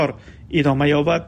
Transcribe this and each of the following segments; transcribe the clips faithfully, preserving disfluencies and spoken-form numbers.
ادامه یابد.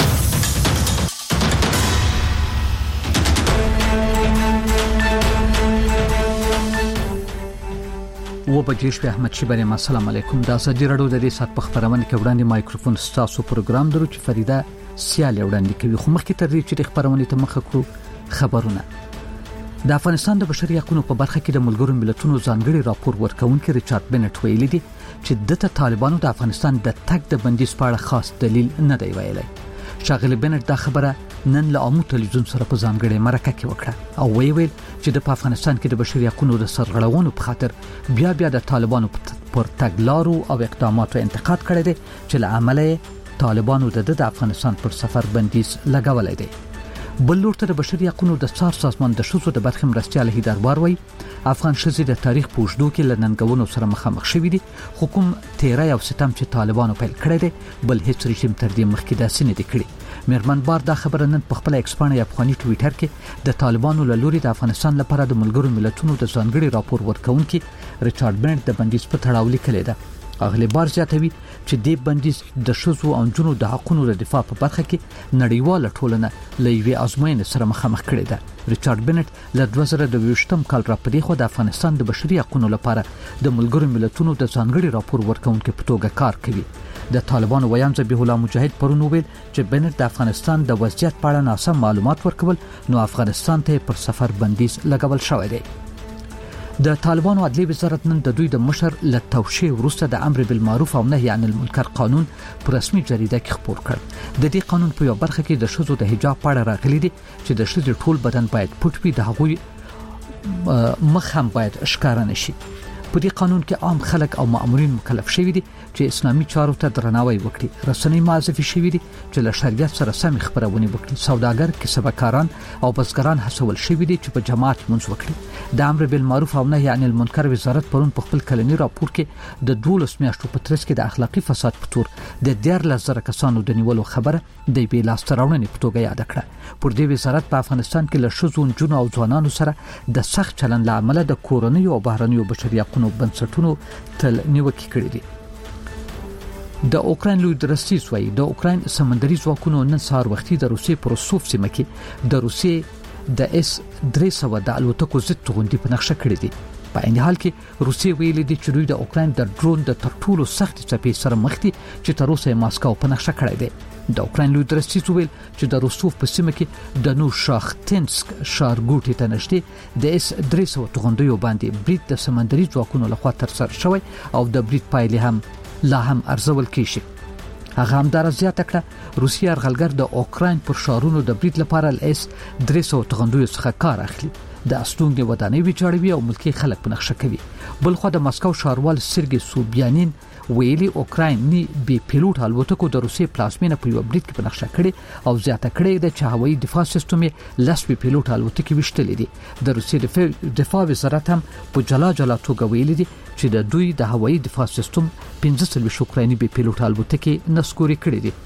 و بجې شپې احمد شیبری ما السلام علیکم. د ازادي رادیو د دې سات په خبرونه کې وړاندې مایکروفون ستاسو پروګرام درو چې فریده سیال وړاندې کوي. خو مخکې تر دې چې خبرونه ته مخ کړو خبرونه د افغانستان د بشري حقوقو په برخه کې د ملګرو ملتونو ځانګړي راپور ورکونکي ریچارډ بنټ ویلي دي چې د طالبانو د افغانستان د تګ د بندیز په اړه خاص دلیل نه دی ویلي. شاغلی بنټ دا خبره نن له عامو تلویزیون سره په ځانګړي مرکه کې وکړه او وی ویل چې د افغانستان کې د بشري حقوقو د سرغړونو په خاطر بیا بیا د طالبانو پر تګلارو او اقداماتو انتقاد کړی دی چې له عمله طالبانو د د افغانستان پر سفر بندیز لګولای دی. بل لور ته د بشري حقوقو د څار سازمان د شوزو د برخې مرستيال هیدروار وی افغان شذې د تاریخ په اوږدو کې لننګونو سره مخامخ شوې دي. حکومت تیرای او ستم چې طالبانو پیل کړی دی بل هیڅ رژیم تر دې مخکې داسې نه دی کړی. میرمن بار دا خبره نن په خپل ایکسپانیا افغاني ټویټر کې د طالبانو له لوري د افغانستان لپاره د ملګرو ملتونو د ځانګړي راپور ورکونکي ریچارډ بنټ د بندیز په تړاو لیکلی ده. اغلی بار زیاتوي چې د بندیز د شذو او جنو د حقوقو د دفاع په برخه کې نړیواله ټولنه لوي ازموینه سره مخامخ کړي ده. ریچارډ بنټ له دوه زره دوه کال را پدې خو د افغانستان د بشري حقوقو لپاره د ملګرو ملتونو د ځانګړي راپور ورکونکي په توګه کار کوي. د طالبانو ویان ذبیح الله مجاهد پرون ویل چې بنټ د افغانستان د وضعیت په اړه ناسم معلومات ورکول نو افغانستان ته پر سفر بندیز لګول شوی دی. د طالبانو عدلي وزارت نن د دوی د مشر له توشیح وروسته د امر بالمعروف او نهي عن المنکر قانون پر رسمي جریده کې خپور کړ. د دې قانون په یو برخه کې د شذو د حجاب په اړه راغلي دي چې د شذو ټول بدن باید پټ وي، د هغوی مخ هم باید ښکار نه شي. په دې قانون کې عام خلک او مامورین مکلف شوي دي چې اسلامي چارو ته درناوی وکړي. رسنۍ معرفي شوي دي چې له شریعت سره سم خبرونه وکړي. سوداګر، کسبکاران او بزګران هڅول شوي دي چې په جماعت منځ وکړي. د امر بالمعروف او نهي عن المنکر وزارت پرون په خپل کلنی راپور کې د دولس میاشتو په ترڅ کې د اخلاقی فساد په تور د دیارلس زره کسانو د نیولو خبره د بې لاس تراونې په توګه یاد کړه. پر دې وزارت په افغانستان کې له شذو جنو او ځوانانو سره د سخت چلند له امله د کورونی او بهرنیو بشري حقوقو بنسټونو تل نیوکې کړې دي. د اوکراین لوی درستیز وایي د اوکراین سمندري ځواکونو نن سهار وختي د روسیې پر روسوف سیمه کې د روسیې د اس درې سوه د الوتکو ضد توغندي په نقشه کړې دي. په عین حال کې روسیې ویلي دي چې دوی د اوکراین د ډرون د ترټولو سخت څپې سره مخ دي چې تر اوسه ماسکو په نقشه کړی دی. د اوکراین لوی درستیز ویل چې د روسوف په سیمه کې د نو شاختینسک ښارګوټي ته نږدې د اس درې سوه توغندیو باندې برید د سمندري ځواکونو لخوا ترسره شوی او د برید پایلې هم لا هم ارزول کیږي. هغه هم در زیاته کړه روسیه ارغلګر د اوکراین پر شارونو د برید لپاره اس درې سوه توغندیو څخه کار اخلي. د استونګ ودانۍ ویچاړوي او ملکی خلک په نقشه کوي. بل خو د مسکو ښاروال سرګي سوبیانین ویلي اوکراین نی بي پیلوټ الوتکو د روسیې پلازمینه په یو برید کې په نقشه کړي او زیاته کړي د چې هوایي دفاع سیستم لاس بي پیلوټ الوتکې وشتلې دي. د روسیې دفاع وزارت هم په جلا جلا توګه ویلي دي چې د دوی د هوایي دفاع سیستم پنځه سلوي اوکرایني بي پیلوټ الوتکې نسکوري کړي دي.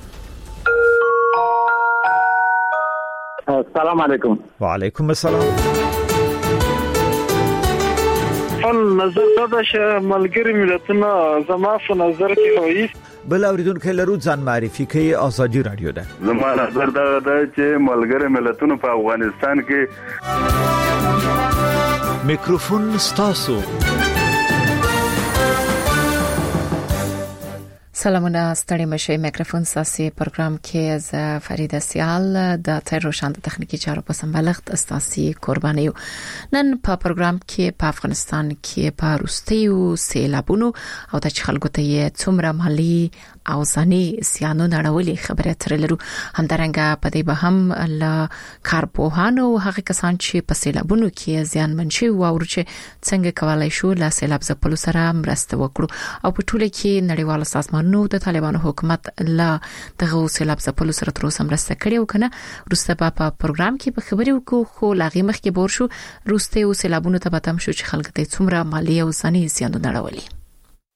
السلام علیکم. وعلیکم السلام. فن نظر دا چې ملګری ملتونه زما په نظر کې وایي بل اوریدونکو لرو ځان معرفي کوي. ازادي رادیو ده. زما نظر دا ده چې ملګری ملتونه په افغانستان کې میکروفون ستاسو. سلامونه ستړي مشه. میکروفون ساسي پروګرام کې از فریده سیال د تیر روشن د تخنیکی چارو په سمبلغت استاسي قرباني یو. نن په پروګرام کې په افغانستان کې په روستیو سیلابونو او د خلکو ته څومره مالی او ځاني سیانو نړولې خبره ترلرو. همدارنګه په دې به هم ل کارپوهانو هغه کسان چې په سیلابونو کې زیان منشي او ورچه څنګه کولای شو ل سیلاب ځپلو سره مرسته وکړو او په ټوله کې نړیوال سازمان نو د طالبانو حکومت لا دغه سیلاب ځپلو سره تر اوسه مرسته کړې او کنه. روسته په پروګرام کې به خبرې وکړو خو لاغي مخ کې بور شو روسته او سیلابونو ته به تم شو چې خلک ته څومره مالی او ځاني زیان نړولې.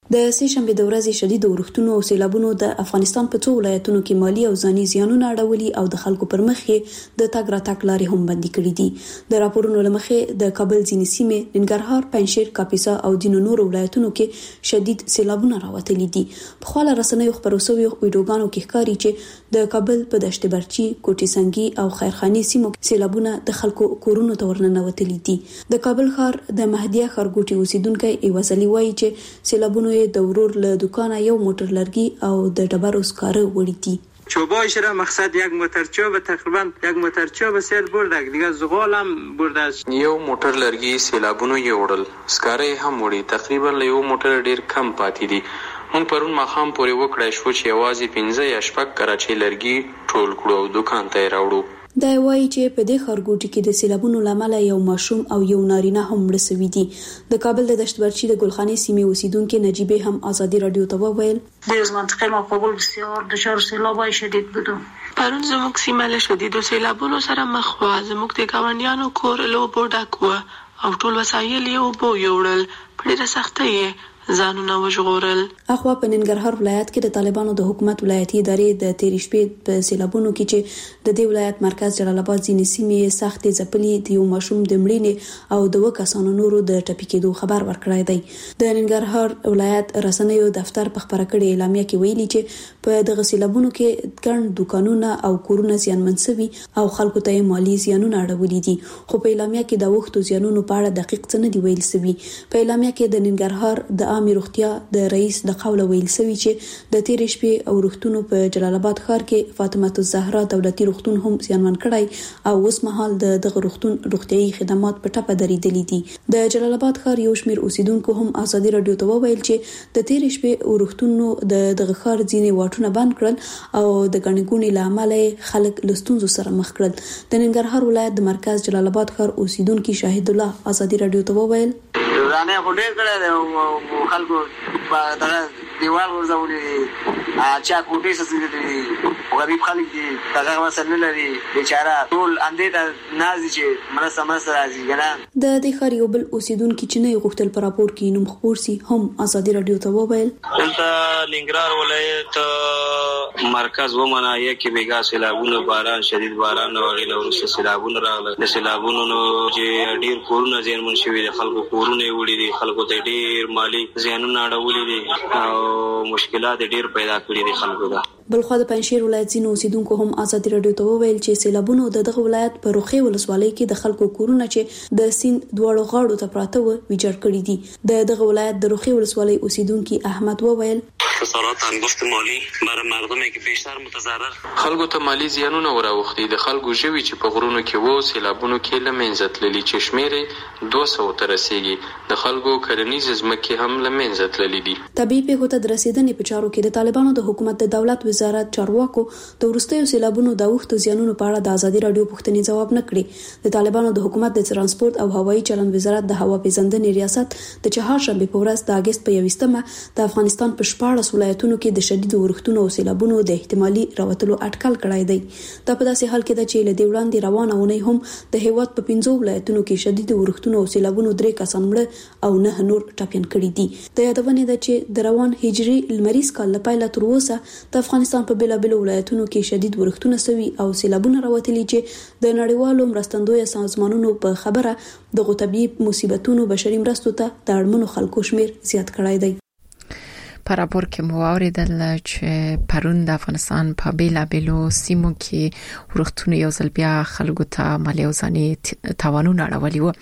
د سه شنبه د ورځې شدید اورښتونو او سیلابونو د افغانستان په څو ولایتونو کې مالی او ځاني زیانونه اړولي او د خلکو پر مخ د تګ راتګ لارې هم بندي کړې دي. د راپورونو لمخې د کابل ځینې سیمې، ننګرهار، پنجشیر، کاپیسا او ځینو نورو ولایتونو کې شدید سیلابونه راوتلي دي. په خواله رسنیو خبرو شوی ویډیوګانو کې ښکاري چې د کابل په دشت برچی، کوټي سنگي او خیرخاني سیمو سیلابونه د خلکو کورونو ته ورننوتلي دي. د کابل ښار د مهدیه ښارګوټي اوسیدونکو ایوازلی وایي چې سیلابونه د ورور له دکانه یو موټر لرګي او د ډبرو سکاره وړي دي. چوبایش را مقصد یک موتر چوب تقریبا یک موتر چوب سیل بردک دیگه زغال هم برده یو موټر لرګي سیلابونو یې وړل، سکاره هم وړي، تقریبا له یو موټر ډیر کم پاتې دي. مون پرون ماخام پورې وکړای شو چې یوازې پنځه یا شپږ کراچي لرګي ټول کړو او دکان ته راوړو. دا وایي چې په دې ښارګوټي کې د سیلابونو لامل یو ماشوم او یو نارینه هم مړ شوي دي. د کابل د دشت برچی د ګلخانې سیمې اوسیدونکو نجیبه هم آزادی رادیو ته وویل در منطقه ما قبول بسیار دچار سیلابای شدید بودو. پرون زموږ سیمه له شدیدو سیلابونو سره مخ و. زموږ د ګاونډیانو کور له اوبو ډک و او ټول وسایل یې اوبو یوړل. په ډېره سختۍ یې ځانونه وژغورل. اخوا په ننګرهار ولایت کې د طالبانو د حکومت ولایتي ادارې د تیرې شپې په سیلابونو کې چې د دې ولایت مرکز جلال آباد ځینې سیمې سختې ځپلي د یو ماشوم د مړینې او د وکاسانو نورو د ټپي کېدو خبر ورکړی دی. د ننګرهار ولایت رسنیو دفتر په خبره کړې اعلامیه کې ویلي چې په دغه سیلابونو کې ګڼ دکانونه او کورونه زیانمن شوي او خلکو ته مالی زیانونه اړولي دي. خو په اعلامیه کې د وختو زیانونو په اړه دقیق څه نه دی ویل شوي. په اعلامیه کې د ننګرهار د عامه روغتیا د رئیس د قوله ویل شوی چې د تیرې شپې او روغتونو په جلال آباد ښار کې فاطمه الزهرا دولتي روغتون هم زیانمن کړی او اوس مهال د دغه روغتون روغتيایي خدمات په ټپه درېدلې دي. د جلال آباد ښار یو شمېر اوسیدونکو هم آزادي رادیو ته وویل چې د تیرې شپې او روغتونو د دغه ښار ځینې واټونه بند کړل او د ګڼګونې لامل خلک لستونزو سره مخ کړل. د ننګرهار ولایت د مرکز جلال آباد ښار اوسیدونکو شاهد الله آزادي رادیو ته وویل رانه خو ډېر کړه د خلکو په دغه دیوال ورځولې چا کوټې سسې او غریب خلک دي دغه مسله لري بیچاره ټول اندې ته نازي چې مرسته مرسته راځي کنه. د دې ښار یو بل اوسیدونکو چې نه غوښتل پر راپور کې نوم خبر سي هم آزادي رادیو ته وویل دلته ننګرهار ولایت مرکز ومنه یکي بیګا سیلابونه باران شدید باران او غیله ورسره سیلابونه راغله. د سیلابونو چې ډیر کورونه زیانمن شوي دي، خلکو کورونه وړي دي، خلکو ته ډیر مالی زیانونه اړولي دي او مشکلات ډیر پیدا کړي دي خلکو ته. بلخو د پنجشیر ولایت ځینو اوسیدونکو هم آزادي رادیو ته وویل چې سیلابونو د دغه ولایت په روخي ولسوالۍ کې د خلکو کورونه چې د سیند دواړو غاړو ته پراته و ویجاړ کړي دي. د دغه ولایت د روخي ولسوالۍ اوسیدونکو احمد وویل خسارات انگشت مالی برای مردمی که بیشتر متضرر خلکو ته مالی زیانونه وراوښتي. د خلکو ژوي چې په غرونو کې وو سیلابونو کې لمنځه تللي چې شمېر دوه سوه ته رسیږي. د خلکو کرنیز ځمکې هم لمنځه تللي دي. طبيعي پیښو ته د رسیدنې په چارو کې د طالبانو د حکومت د دولت وزارت چارواکو د ورستیو سیلابونو د وختو زیانونو په اړه د آزادي رادیو پوښتنې جواب نه کړي. د طالبانو د حکومت د ترانسپورت او هوایي چلند وزارت د هوا پیژندنې ریاست د چهارشنبه په ورځ د اگست په یویشتمه د افغانستان په شپاړس ولایتونو کې د شدید اورښتونو او سیلابونو د احتمالي راوتلو اټکل کړی دی. دا په داسې حال کې ده چې له دې وړاندې روانه ونی هم د هیواد په پنځو ولایتونو کې شدید اورښتونو او سیلابونو درې کسان مړه او نه نور ټپيان کړي دي. د یادونه ده چې د روان هجري لمریز کال لپاره تر اوسه د افغانستان په بیلابل ولایتونو کې شدید اورښتونه سوي او سیلابونه راوتلي چې د نړیوالو مرستندوی سازمانونو په خبره د طبيعي مصیبتونو بشري مرستو ته د اړمنو خلکو شمیر زیات کړی دی. په راپور کې مو اوریدل چې پرون د افغانستان په بیلابلو سیمو کې ورښتونه یو ځل بیا خلکو ته مالی او ځاني تاوانونه اړولي وو.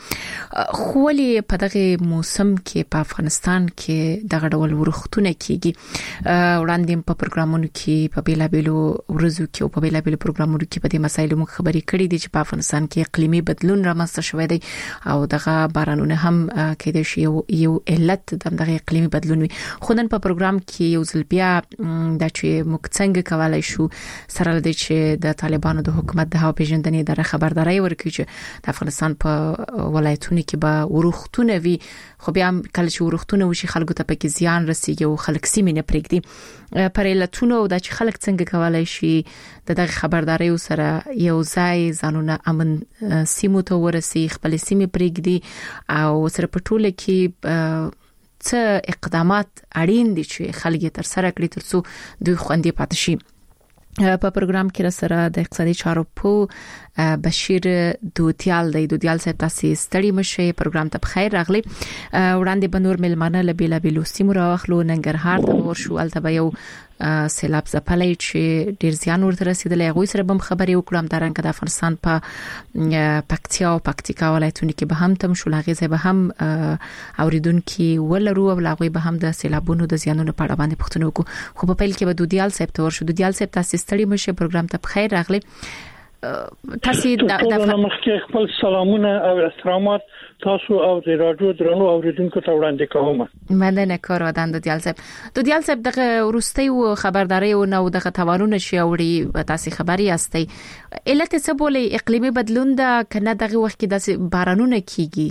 خو ولې په دغه موسم کې په افغانستان کې دغه ډول ورښتونه کیږي؟ وړاندې په پروګرامونو کې په بیلابلو ورځو کې او په بیلابلو پروګرامونو کې په دې مسایلو موږ خبرې کړې دي چې په افغانستان کې اقلیمي بدلون رامنځته شوی دی او دغه بارانونه هم کېدای شي یو یو علت دغه اقلیمي بدلون وي. خو نن په پروګرام کې یو ځل بیا د چې موږ څنګه کولای شو سره لدی چې د طالبانو د حکومت د هوا پیژندنې ادارې خبرداري ورکړي چې د افغانستان په ولایتونو کې به ورښتونه وي. خو بیا کله چې ورښتونه وشي خلکو ته پکې زیان رسیږي او خلک سیمې نه پرېږدي. پر علتونو او د چې خلک څنګه کولای شي د دغه خبرداري سره یو ځای ځانونه امن سیمو ته ورسي، خپل سیمې پرېږدي او سره په ټوله کې څه اقدامات اړین دي چې خلک تر سره کړي ترڅو دوی خوندې پاتې شي. په پروګرام کې را سره د اقتصادي چارو په بشیر دوتیال د دوتیال صاحب تاسو ستړي مشه پروګرام ته بخیر راغلی. وړاندې بنور ملمانه لبیلا بیلو سیمو راخلو ننګرهار ته ورشو الته یو سیلاب زپلای چې ډیر زیان ورته رسیدلی. هغه سره به خبرې وکړم د رنګ د افغانستان په پکتیا او پکتیکا ولایتونو کې به هم تم شو لاغې زه به هم اوریدونکو ولرو او لاغوي به هم د سیلابونو د زیانونو په اړه باندې پوښتنه وکړو. خو په پیل کې به دوتیال صاحب ته ورشو. دوتیال صاحب تاسو ستړي مشه پروګرام ته بخیر راغلی. تاسو د مخکې خپل سلامونه او احترامات تاسو او د رادیو درنو اوریدونکو ته وړاندې کوم. مننه کار ودان دوتیال صاحب. دوتیال صاحب دغه ورستي او خبرداري او نو دغه توانونه شي اوري تاسو خبري یاستئ. علت څه بولې اقلیمي بدلون دا کنه دغه وخت کې د بارانونه کیږي؟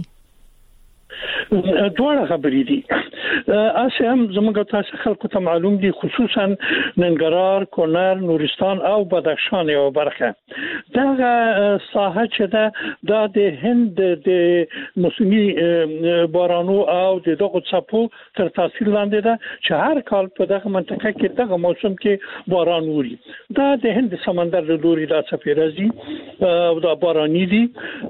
دوه خبرې دي. اسه هم زموږ تاسو خلکو ته معلوم دي خصوصا ننګرهار، کونړ، نورستان او بدخشان یو برخه. دغه ساحه چې ده د هند د موسمي بارانو او دغه څپو تر تاثیر لاندې ده چې هر کال په دغه منطقه کې دغه موسم کې باران ووري. دا د هند سمندر له لوري د څپې راځي او دا باراني دي.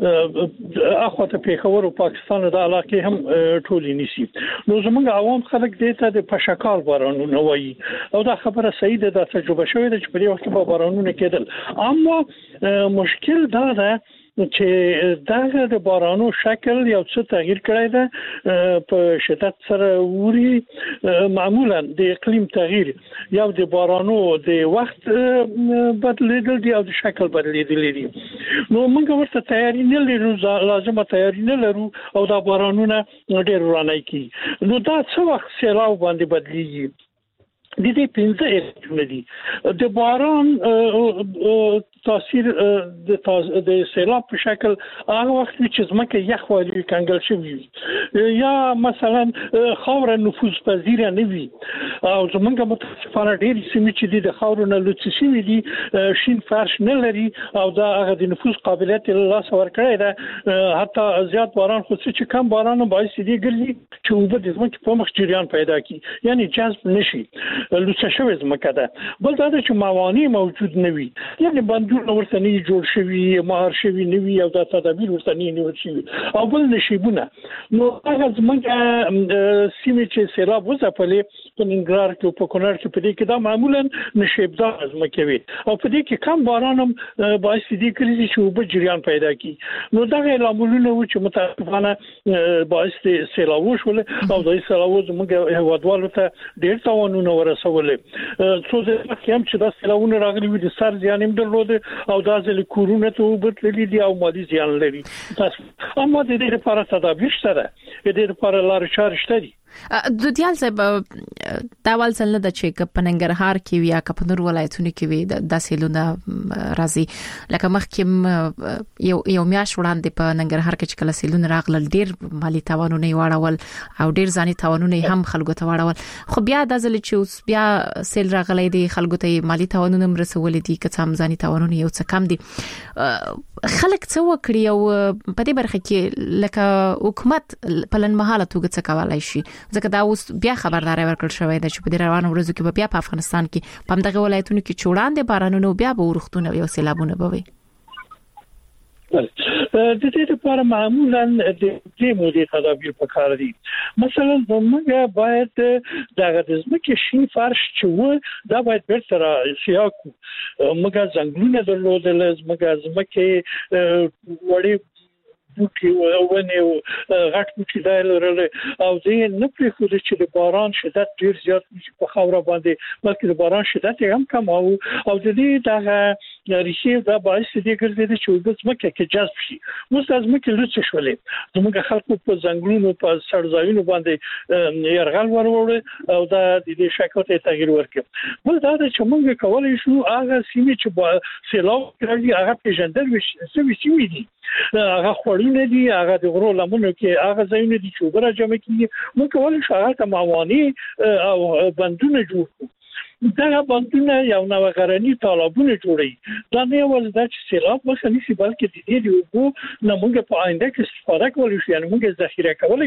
اخواته پیښور او پاکستان د علاقې هم ټولې نشي. نو زموږ عوام خلک دې ته د پشکال بارانونه وایي او دا خبره صحیح ده. د تجربه شوې ده چې په دې وخت کې بارانونه کېدل. اما مشکل دا ده چې دغه د بارانو شکل یو څه تغییر کړی ده په شدت سره ووري. معمولا د اقلیم تغییر یو د بارانو د وخت بدلیدل دی او د شکل بدلیدل دي. نو موږ ورته تیاری نه لرو، لازمه تیاری نه لرو او دا بارانونه ډېر ورانه کی. نو دا څه وخت سیلاب باندې بدلیږي. د دې پنځه علتونه دي. د باران تاثیر د د سیلاب په شکل هغه وخت چې زمکه یخ والی کنګل شوی یا مثلا خاور نفوذ پذیر نه وي او زمونږ متاسفانه ډېر سیمې چې د خاور نه لوڅ شوی دي شین فرش نه لري او دا هغه د نفوذ قابلیت له لاس ورکړی ده. حتی زیات باران خو چې کم باران باعث دي ګرځي چې وبد زمکه په مخ جریان پیدا کی یعنی جذب نشي لوڅ شوی زمکه ده. بل دا چې موانع موجود نه وي یعنی بندونه ورته نه جوړ شوی مهار شوی نه وي او دا تدابیر ورته نه نیول شوی او بل نشيبونه. نو هغه زمکه سیمه چې سیلاب وځپلې په ننګرهار کې په کونړ کې په دې کې دا معمولا نشيبدار زمکه وي او په دې کې کم باران هم باعث دي کړي چې وب جریان پیدا کی. نو دا علامونه و چې متاسفانه باعث سیلاب وشول او د سیلاب زمکه هوادوالو ته ډېر تاوانونه ورسول. څو ځله هم چې دا سیلابونه راغلي وي د سر زیان هم درلود او دا ځل کورونه ته وبتللی دي او مالي زیان لري. اما د دې لپاره تدابیر شته، د دې لپاره لارې چارې شته دي. دوتیال صاحب دا ول څل د چې په ننګرهار کې ویا په نور ولایتونو کې وي د سیلونه راځي لکه مخکې یو یو میاش وړاندې په ننګرهار کې چې کله سیلونه راغلل ډیر مالی تاوانونه واړول او ډیر ځاني تاوانونه هم خلکو ته واړول. خو بیا د ځل چې اوس بیا سیل راغلي دي خلکو ته مالی تاوانونه مرسول دي که څه هم ځاني تاوانونه یو څه کم دي. خلک څه وکړي او په دې برخه کې لکه حکومت په لنمحاله توګه څه کولای شي ځکه دا اوس بیا خبرداري ورکړل شوې ده چې په دې روانو ورځو کې بیا په افغانستان کې په دغه ولایتونو کې چوړاندې بارانونه بیا به ورختونه یو سیلابونه به وي. د دې لپاره معمولا د دې مودې تدابیر پکار دي. مثلا زموږ باید دغه د ځمکې شین فرش چې و دا باید بیرته سیاکو موږ څنګه درلودل زموږ ځمکې وړي بوټي او ونې غټ بوټي دای لرل او دې نه پرې خو چې د باران شدت ډیر زیات په خاور باندې بلکې د باران شدت هم کم او او د دې دغه ریښې دا باعث دي ګرځي چې د ځمکې کې جذب شي. موږ د ځمکې لوڅ شولې زموږ خلکو په ځنګلونو په سړځایونو باندې يرغل وروړ او دا د دې شکل ته تغیر ورکړ. بل دا چې موږ کولای شو هغه سیمې چې سیلاب راځي هغه پیژندل وشي سیمې دي هغه خورونه دي هغه د غرو لمنو کې هغه ځایونه دي چې وبره جمع کیږي موږ کولای شو هغه موانع او بندونه جوړ کړو. دا بندونه یو نو غرنی تالابونه جوړي دا نه ول دا چې سیلاب مخه نشي بلکې د دې یو نه موږ په آینده کې استفاده کولای شو یعنی موږ ذخیره کولای شو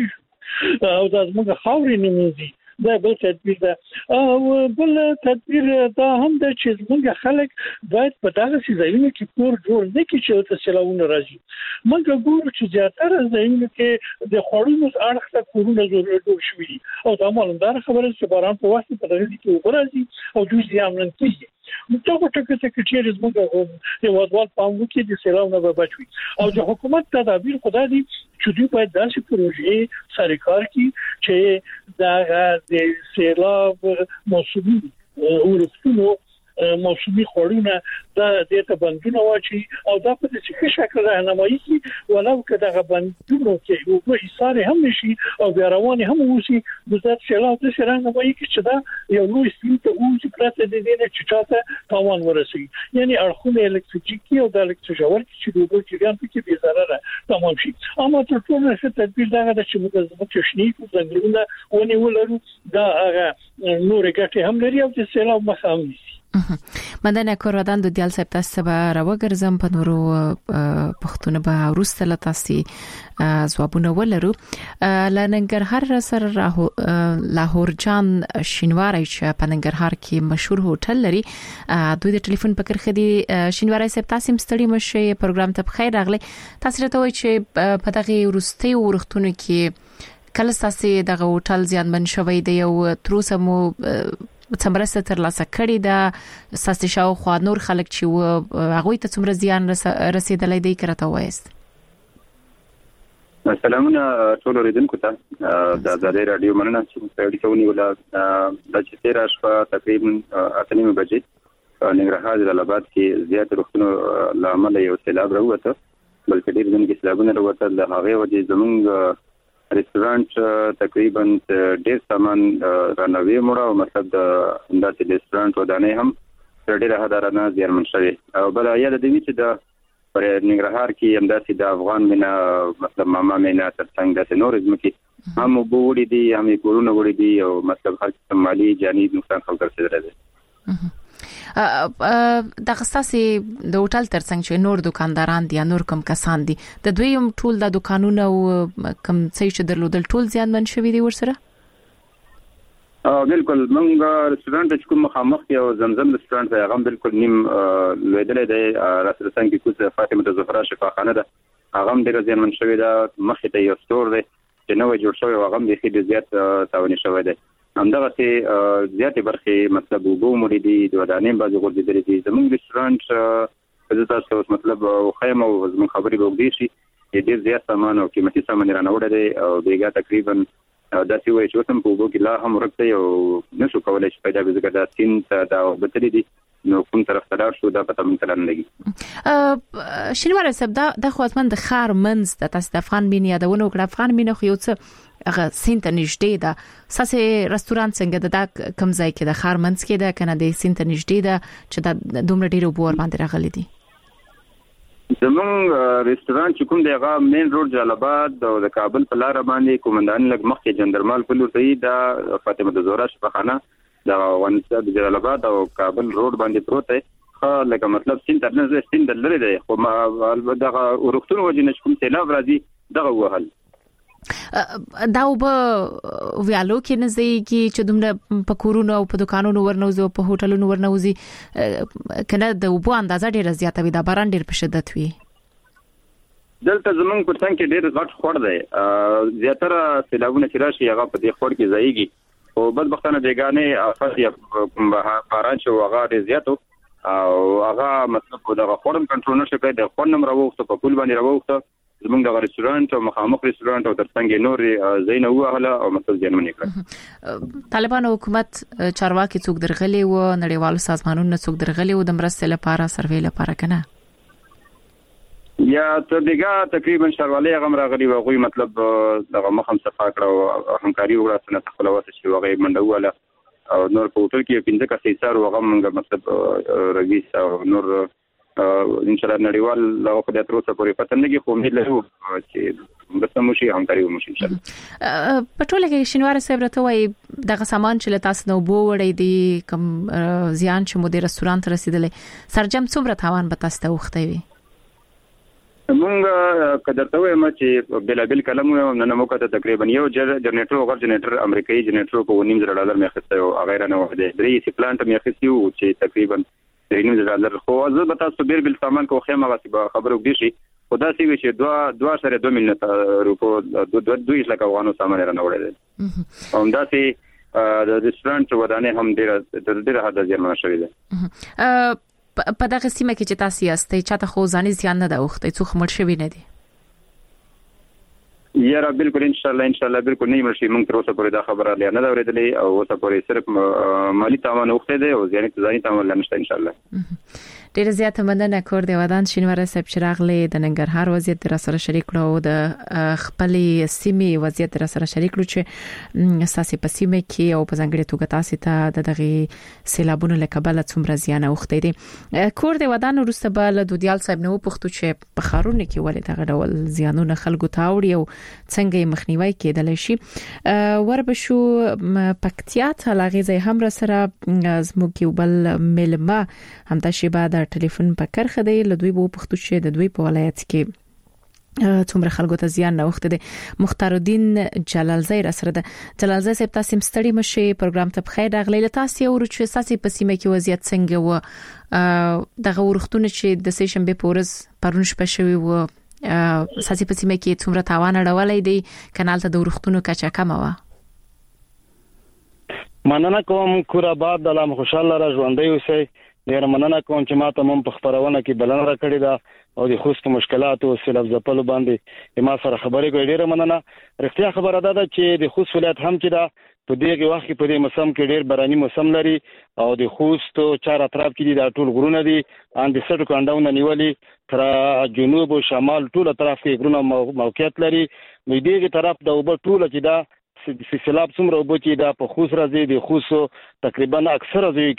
او د زموږ خاورې نموزي دا بل تدبیر ده. او بل تدبیر دا هم د چې موږ خلک باید په دغه ځایونو کې کور جوړ نه کړي چې د سیلاوونو راځي. موږ ګورو چې زیاتره ځایونو کې د خړونو اړخ ته کورونه جوړ شوي دي او دا مالندار خبره چې باران په وخت په دغه کې وګرځي او دوی زیان نه کوي. نو څنګه ټکه څه چې زموږ یو ځوان پام وکړي د سیلاوونو به بچوي او د حکومت تدابیر خدای دي چې دوی باید داسې پروژې سره کار کوي چې دا د سیلاب موسمي ورستونو موسمي خورونه دا د ته بندونه واچي او دا په څه شکل راهنمایي کوي ولو که دا بندونه کې یو په ایثار هم نشي او بیا روان هم وسی د ذات سیلاب د سره راهنمایي کوي چې دا یو نوې سیستم ته وځي پرته د دې نه چې چاته تاوان ورسي. یعنی اړخونه الکتریکي او د الکتریژور چې د وګړو چې ګان پکې به ضرر تمام شي. اما تر ټولو ښه تدبیر دا ده چې موږ زموږ تشنیک او ځنګلونه ونیولو دا هغه نور ګټه هم لري او د سیلاب مخه هم نیسي. مدنه کورادان د دیال سپ تاسو به راوګرځم په نورو پښتون به ورسته لتاسي ځوابونه ولرو. لنګرهار سره لاهور جان شینواری چې په ننګرهار کې مشهور هوټل لري دوی د ټلیفون په کرخه دي. شینواری سپ تاسو مستړي مشه پروګرام ته بخیر راغلی. تاسو راته وایي چې په دغه ورستي ورختونه کې کله تاسو دغه هوټل زیانمن شوی دی او تروسه مو څومره تر لاسه کړی دا ساسي شاو خو نور خلک چې هغه ته څومره زیان رسیدلای دی کرته وایست. سلامونه ټول اوریدونکو ته د ازادي رادیو مننه چې په دې کې ونیول د چې تیر شپه تقریبا اته نیمه بجې ننګرهار جلال کې زیات روختونو لامل یو سیلاب راوته بلکې ډیر ځینې سیلابونه راوته د هغه وجې زمونږ ریسټورانټ تقریبا ډیر سامان رانوي مړه او مطلب د اندازې ریسټورانټ ودانې هم ډیره هدارانه زیانمن شوی او بل یا د دې چې د پر ننګرهار کې اندازې د افغان مینا مطلب ماما مینا ترڅنګ د نورزم کې هم وګوري دي هم کورونه وګوري دي او مطلب هر څه مالی جاني نقصان خلک رسیدل دي. د غستاسي د هوټل ترڅنګ چې نور دکانداران دي نور کم کسان دي د دویم ټول د دکانونو کم څه چې درلودل ټول زیانمن شوی دي ورسره. اه بالکل موږ ریسټورانټ چې کوم مخامخ یو زمزم ریسټورانټ هغه بالکل نیم لویدل دی راځي څنګه کوڅه فاطمه زهرا شفاخانه ده هغه ډیر زیانمن شوی ده مخې ته یو سٹور دی چې نو جوړ شوی هغه د خېد زیات تاوان شوی دی همدغه ته زیاتې برخې مطلب وګو مریدي د ودانې بازو ګرځېدلې دي زموږ ریسټورانټ په تاسو مطلب خیمه او زموږ خبرې وګړي شي ډیر زیات سامان او قیمتي سامان رانه وړي او بیګا تقریبا دا سی وای چې وتم په وګو کې لا هم ورته یو نشو کولای چې پیدا وزګر دا سین دا بتري دي نو کوم طرف ته شو دا پته من کلن لګي. شینوار صاحب دا د خواطمن د خار منځ د تاسو د افغان بین یادونه وکړه افغان بین خو یو څه هغه سینت نږدې ده ساسه رستورانت څنګه د کم ځای کې د خار منځ کې ده کنه د سینت نږدې ده چې د دومره ډیرو بور باندې راغلي دي. زمونږ ریسټورانټ چې کوم دی هغه مین روډ جلال او د کابل په لار باندې کومندان لګ مخکې جندرمال په لور دی د فاطمه زهرا شفاخانه د افغانستان د جلال آباد او کابل روډ باندې پروت دی خو لکه مطلب سین تر نه سین د لری دی خو ما دغه ورختون وجه نشم سیلاب راځي دغه وهل دا وب ویالو کې نزدیکی چې دومره په کورونو او په دکانونو ورنوځي او په هوټلونو ورنوځي کنه د وبو اندازه ډیره زیاته وي دا باران ډیر په شدت وي. دلته زمونږ په څنګه کې ډیر غټ خور دی زیاتره سیلابونه چې راشي هغه په دې خور کې ځایږي او بدبختانه بیگانه افات یا باران چې هغه ډیر زیاتو او هغه مطلب دغه خورم کنټرول نشي کېدای د خور نمبر راوخته په پول باندې راوخته زمونږ د ریسټورانټ او مخامخ ریسټورانټ او ترڅنګ نور زین وهله او مثلا ځانمن کړ. طالبان حکومت چارواکي څوک درغلي و نړیوالو سازمانونو څوک درغلي و د مرستې لپاره سروې لپاره کنه یا ته دغه تقریبا شرواله غم راغلي وغوي مطلب دغه مخم صفا کړ او همکاري وکړه سنت خپلوات چې وغي منډواله او نور په هوټل کې پنځه کسې سار وغم مطلب رئیس او نور ان شاء الله نړیوال له خدای تر اوسه پورې پته نه کې کومې لرو چې د سموشي همکاري ومشي ان شاء الله. په ټوله کې شینوار صاحب راته وایي دغه سامان چې تاسو نو بو وړي دي کوم زیان چې مو د رستورانت رسیدلې سرجم څومره تاوان به تاسو ته وخته وي؟ مونږ قدرته وایم چې بلا بل کلم نن موقع ته تقریبا یو جنریټر او جنریټر امریکایي جنریټر په نیم زره ډالر مې خسته او غیر نه وخت دی درې سی پلانټ مې خسته او چې تقریبا نیم زره ډالر خو زه به تاسو بیر بل سامان کو خیمه غصب خبرو دي شي خدا سي وي چې دوا دوا سره دوه ملیون روپو دوه دوه لک افغانو سامان رانه وړل او دا سي د ریسټورانټ ودانې هم ډېر ډېر حد زیرمه شوې ده په دغه سیمه کې چې تاسو یاستئ چاته خو ځاني زیان نه ده وخت څو خمر شوی نه دي یاره بالکل ان شاء الله ان شاء الله بالکل نه مرشي موږ تر اوسه پورې دا خبره لیا نه دا ورېدلې او اوسه پورې صرف مالی تاوان وخت دی او ځاني ځاني تاوان لنشته ان شاء الله ډېر زیات مننه کور دی ودان شینواره صاحب چراغلي د ننګرهار وضعیت در سره شریک کړو د خپلې سیمې وضعیت در سره شریک کړو چې اساسي په سیمه کې او په ځنګړي توګه تاسو ته د دغه سیلابونو لکبل څومره زیان اوخته دي کور دی ودان وروسته بل دودیال صاحب نو پښتو چې په خارونه کې ولې دغه ډول زیانونه خلکو تاوړي او څنګه مخنیوي کېدل شي وربشو پکتیا ته لاغې هم را سره زموږ یو بل ملما هم د شیبه د ټلیفون په کرخه دی لدوی بو پښتو چې د دوی په ولایت کې څومره خلکو ته زیان نه وخت دي مختار الدین جلالزی را سره ده جلالزی صاحب تاسو مستړی مشي پروګرام ته بخیر راغلی تاسو او چې تاسو په سیمه کې وضعیت څنګه و دغه ورختونه چې د سې شنبه پورز پرون شپه شوی و تاسو په سیمه کې څومره تاوان اړولای دی کانال ته د ورختونو کچا کم و مننه کوم کور آباد د لام خوشاله را ژوندۍ اوسئ ډیر مننه کوم چې ماته مم په خبرونه کې بلنه راکړې ده او د خوست مشکلات او سیلاب ځپلو باندې ما سره خبرې کوي ډیر مننه رښتیا خبره ده چې د خوست ولایت هم چې دا په دغه وخت کې په دې موسم کې ډیر باراني موسم لري او د خوست چار اطراف کې د ټول غرونه دي ان د سټو کانداونه نیولې تر جنوب او شمال ټول اطراف کې غرونه موقعیت لري نو دغه طرف د وبو ټول چې دا سیلاب څومره وبو چې دا په خوست راځي د خوست تقریبا اکثره ځای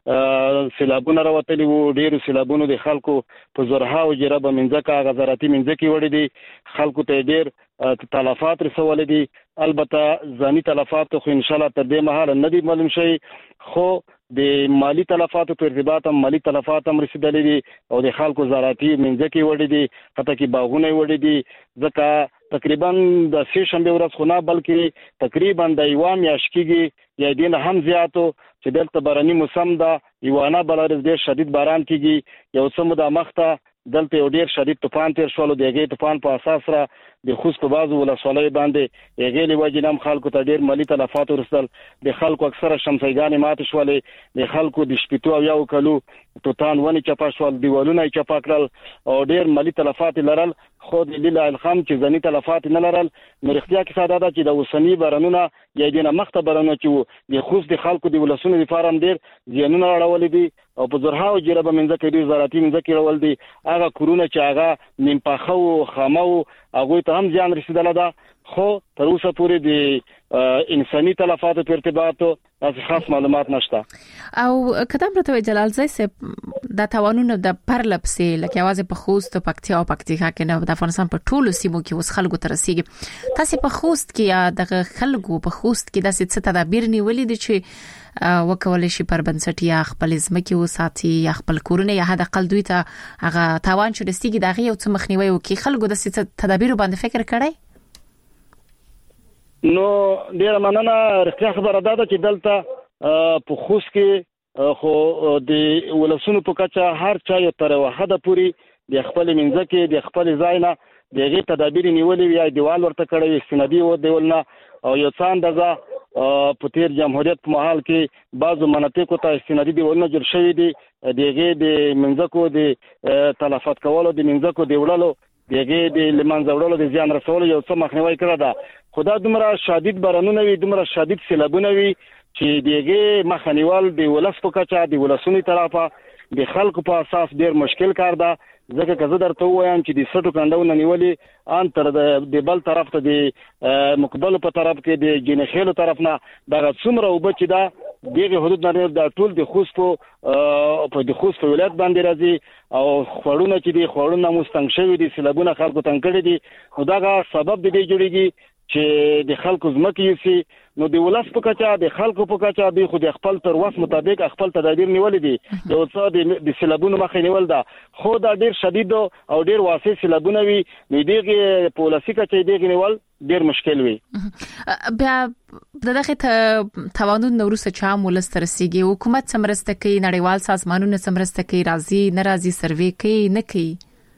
کې سیلابونه راوتلي وو ډیرو سیلابونو د خلکو په زورها او جرابه منځکه غزاراتي منځکه وړي دي خلکو ته ډیر تلفات رسول دي البته ځاني تلفات خو ان شاء الله تر دې مهاله نه دي معلوم شي خو د مالی تلفاتو په ارتباط هم مالی تلفات هم رسیدلې دي او د خلکو زراعتي منځکه وړي دي حتی کې باغونه وړي دي ځکه تقریبا د سې شنبه ورځ خو نه بلکې تقریبا د یو میاشتګي یا دین هم زیاتو چې دلته باراني موسم دا یوانه بلارز ډیر شدید باران کیږي یو څه مو د مخته دلته یو ډیر شدید طوفان تیر شول دغه طوفان په اساس را د خوست په بازو ولسوالۍ باندې هغه لوي نام خلکو ته ډیر مالی تلفات ورسول د خلکو اکثره شمسيګانې مات شولې د خلکو د شپټو او یو کلو توتان ونی چپا شول دیوالونه چپا کړل او ډیر مالی تلفات لرل خو د لیلا الخام چې ځنی تلفات نه لرل نو اختیار کې ساده ده چې د وسنی بارانونه یا دینه مخته بارانونه چې د خوست د خلکو د ولسونو د فارم ډیر ځینونه راولې دي او په زرها او جربه منځکه دي زراعتي منځکه راول دي هغه کورونه چې هغه نیم پاخو خامو هغه ته هم ځان رسیدله ده خو تر اوسه پورې د انساني تلفاتو په ارتباط او خاص معلومات نشته او کدام راته جلالزی صاحب د توانونو د پرلپسې لکه आवाज په خوست او پکتیا او پکتیکا کې نه د افغانستان په ټولو سیمو کې اوس خلکو ترسيږي تاسو په خوست کې یا د خلکو په خوست کې د څه تدابیر نیولې دي چې وکول شي پر بنسټ یا خپل ځمکې او ساتي یا خپل کورونه یا هدا قل دوی ته هغه توان چې رسیږي دغه یو څه مخنیوي وکي خلکو د څه تدابیر باندې فکر کړی نو ډیر مننه رښتیا خبره ده چې دلته په خوست کې خو د ولسونو په کچه هر چا یو تر وحده پوری د خپل منځکه د خپل ځاینا دغه تدابیر نیولې یا دیوال ورته کړی سندي و دیولنه او یو څان دغه په تیر جمهوریت په محل کې بعضو مناطقو ته سندي دیولنه جوړ شوی دي دغه د منځکو د تلفات کولو د منځکو دیوللو دغه د لمن زوړلو د زیان رسولو یو څه مخنیوي کړی دا خدا دومره شدید بارانونه وي دومره شدید سیلابونه وي چې دغه مخنیوال د ولس په کچه د ولسونی طرفه د خلکو په اساس ډیر مشکل کار ده ځکه که زه درته وایم چې د سټو کانداونه نیولې ان تر د بل طرف ته د مقبل په طرف کې د جنخېلو طرف نه دغه څومره وبچ دا دغه حدود نه د ټول د خوست په د خوست ولایت باندې راځي او خورونه چې د خورونه مستنګ شوی دي سیلابونه خلکو تنګ کړي دي خداغه سبب دې جوړيږي چې د خلکو ځمکې یوسي نو د ولس په کچا د خلکو په کچا د خو د خپل تر وس مطابق خپل تدابیر نیولې دي یو څه د سیلابونو مخه نیول ده خو دا ډیر شدید او ډیر واسع سیلابونه وي نو دغه پالیسي کچا دغه نیول ډیر مشکل وي. بیا دغه توانون نورسه چا مولستر سیږي حکومت سمرسته کوي نړیوال سازمانونه سمرسته کوي راځي ناراضي سروې کوي نه کوي.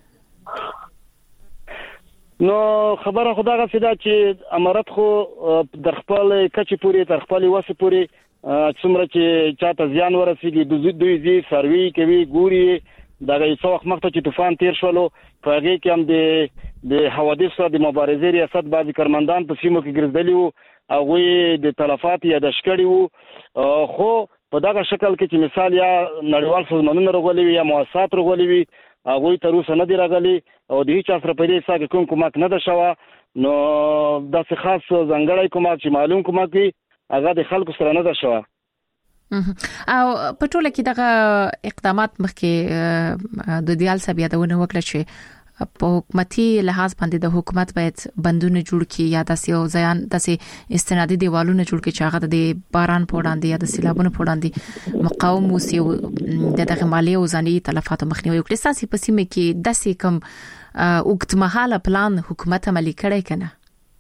نو خبره خدای غسیدا چې امارت خو د خپل کچې پوری تر خپل وسه پوری څومره چې چاته زیان ورسیږي دوی زی سروي کوي ګوري دغه څو وخت مخته چې طوفان تیر شولو په هغه کې هم د د حوادثو د مبارزې ریاست بعضی کارمندان په سیمو کې ګرځېدلی وو او د تلفات یا د شکړې وو خو په دغه شکل کې چې مثال یا نړیوال سازمانونه راغلي یا مؤسسات راغلي وي هغه تر اوسه نه دی راغلي او د هیڅ اثر په دې ساګه کوم کومک نه ده شوه نو د څه خاص ځنګړی کومک چې معلوم کومک وي هغه د خلکو سره نه ده شوه. او په ټوله کې دغه اقدامات مخکې د دیال سبیا دونه وکړه چې په حکومتي لحاظ باندې د حکومت باید بندونه جوړ کړي یا داسې او ځان داسې استنادي دیوالونه جوړ کړي چې هغه د باران په وړاندې یا د سیلابونو په وړاندې مقاوم اوسي او دغه مالی او ځاني تلفات مخنیوي وکړي. ساسي په سیمه کې داسې کوم اوږدمهاله پلان حکومت عملي کړی کنه؟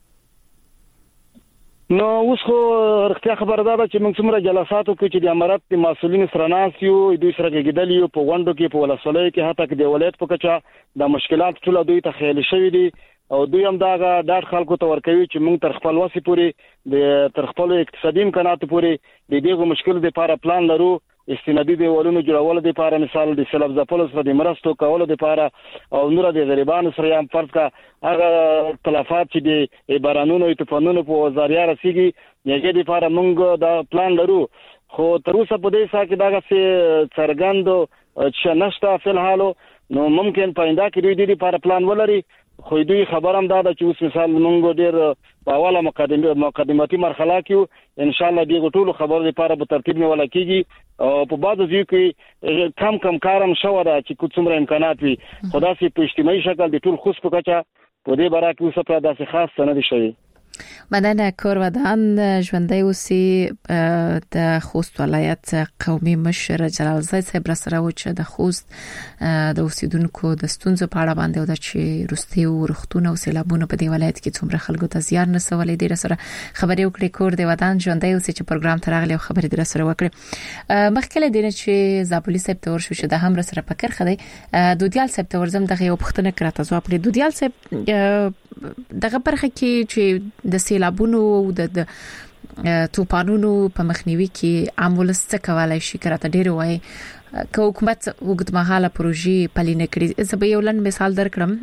نو اوس خو رښتیا خبره ده چې موږ څومره جلساتو کې چې د امارت د مسؤلین سره ناس یو دوی سره کېدل یو په غونډو کې په ولسوالۍ کې حتی د ولایت په کچا د مشکلات ټول دوی ته خیال شوی دي او دوی هم دا ډاډ خلکو ته ورکوي چې موږ تر خپل وسې پوري د تر خپل اقتصادي امکانات پوري د دغه مشکل لپاره پلان لرو استنادي دیوالونو جوړول د لپاره مثال د سیلاب ځپلو سره د مرستو کولو لپاره او نور د غریبانو سره هم فرض کا هغه تلفات چې د بارانونو او طوفانونو په ذریعہ رسیږي یګه د لپاره موږ دا پلان لرو خو تر اوسه په دې سا کې دا څه څرګند چې نشته فلحال نو ممکن پاینده کې دوی د لپاره پلان ولري خو دوی خبر هم دا چې اوس مثال موږ ډیر په اوله مقدمه مقدماتي مرحله کې ان شاء الله دغه ټول خبرو لپاره په ترتیب نیول کیږي او په بعضو ځایو کې کم کم کارم شو دا چې څومره امکانات وي خدا سي په اجتماعي شکل د ټول خصوص په کچا په دې باره کې اوس په داسې خاص نه دي شوی. مننه کورودان ژوندۍ اوسې د خوست ولایت قومي مشر جلال زید صاحب سره و چې د خوست د اوسیدونکو د ستونزو په اړه باندې د چې روستي ورختونه او سیلابونه په دې ولایت کې څومره خلکو ته زیان رسولې دي سره خبرې وکړې کور د ودان ژوندۍ اوسې چې پروګرام ترغلي او خبرې در سره وکړې مخکله دینه چې زابلی صاحب تور شو چې د هم سره فکر خدي دودیال صاحب تور زم دغه یو پښتنه کړه تاسو خپل دودیال صاحب دغه برخه کې چې د سیلابونو او د توپانونو په مخنیوي کې عامل څه کولای شي کړه ډیر وای که حکومت وګړمحاله پروژې پلي نه کړي زه به یو لن مثال درکړم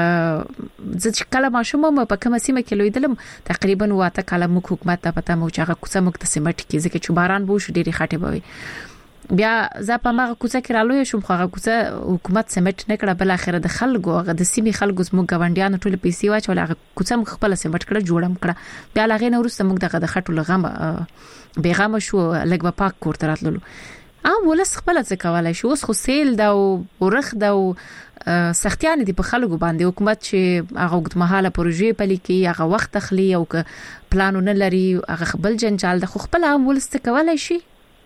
چې کله ماشوم په کومه سیمه کې لویدلم تقریبا واته کله مو حکومت ته پته مو چې هغه کوڅه مقتسمه ټکی ځکه چې باران بو شو ډیره خاطه بوي بیا زه په ماغه کوڅه کې رالوې شم خو هغه کوڅه حکومت سمټ نه کړه بل اخر د خلکو هغه د سیمې خلکو زموږ غونډیانو ټول پیسې واچول هغه کوڅه مخ خپل سمټ کړه جوړم کړه بیا لغې نو ورسته موږ دغه د خټو لغم بیغام شو لګ په پاک کور تراتللو ا ولس خپل څه کولای شو اوس خو سیل دا ورخ دا سختيان دي په خلکو باندې حکومت چې هغه وګتمحاله پروژې پلي کوي هغه وخت تخلي او ک پلانونه لري هغه خپل جنجال د خو خپل عام ولس څه کولای شي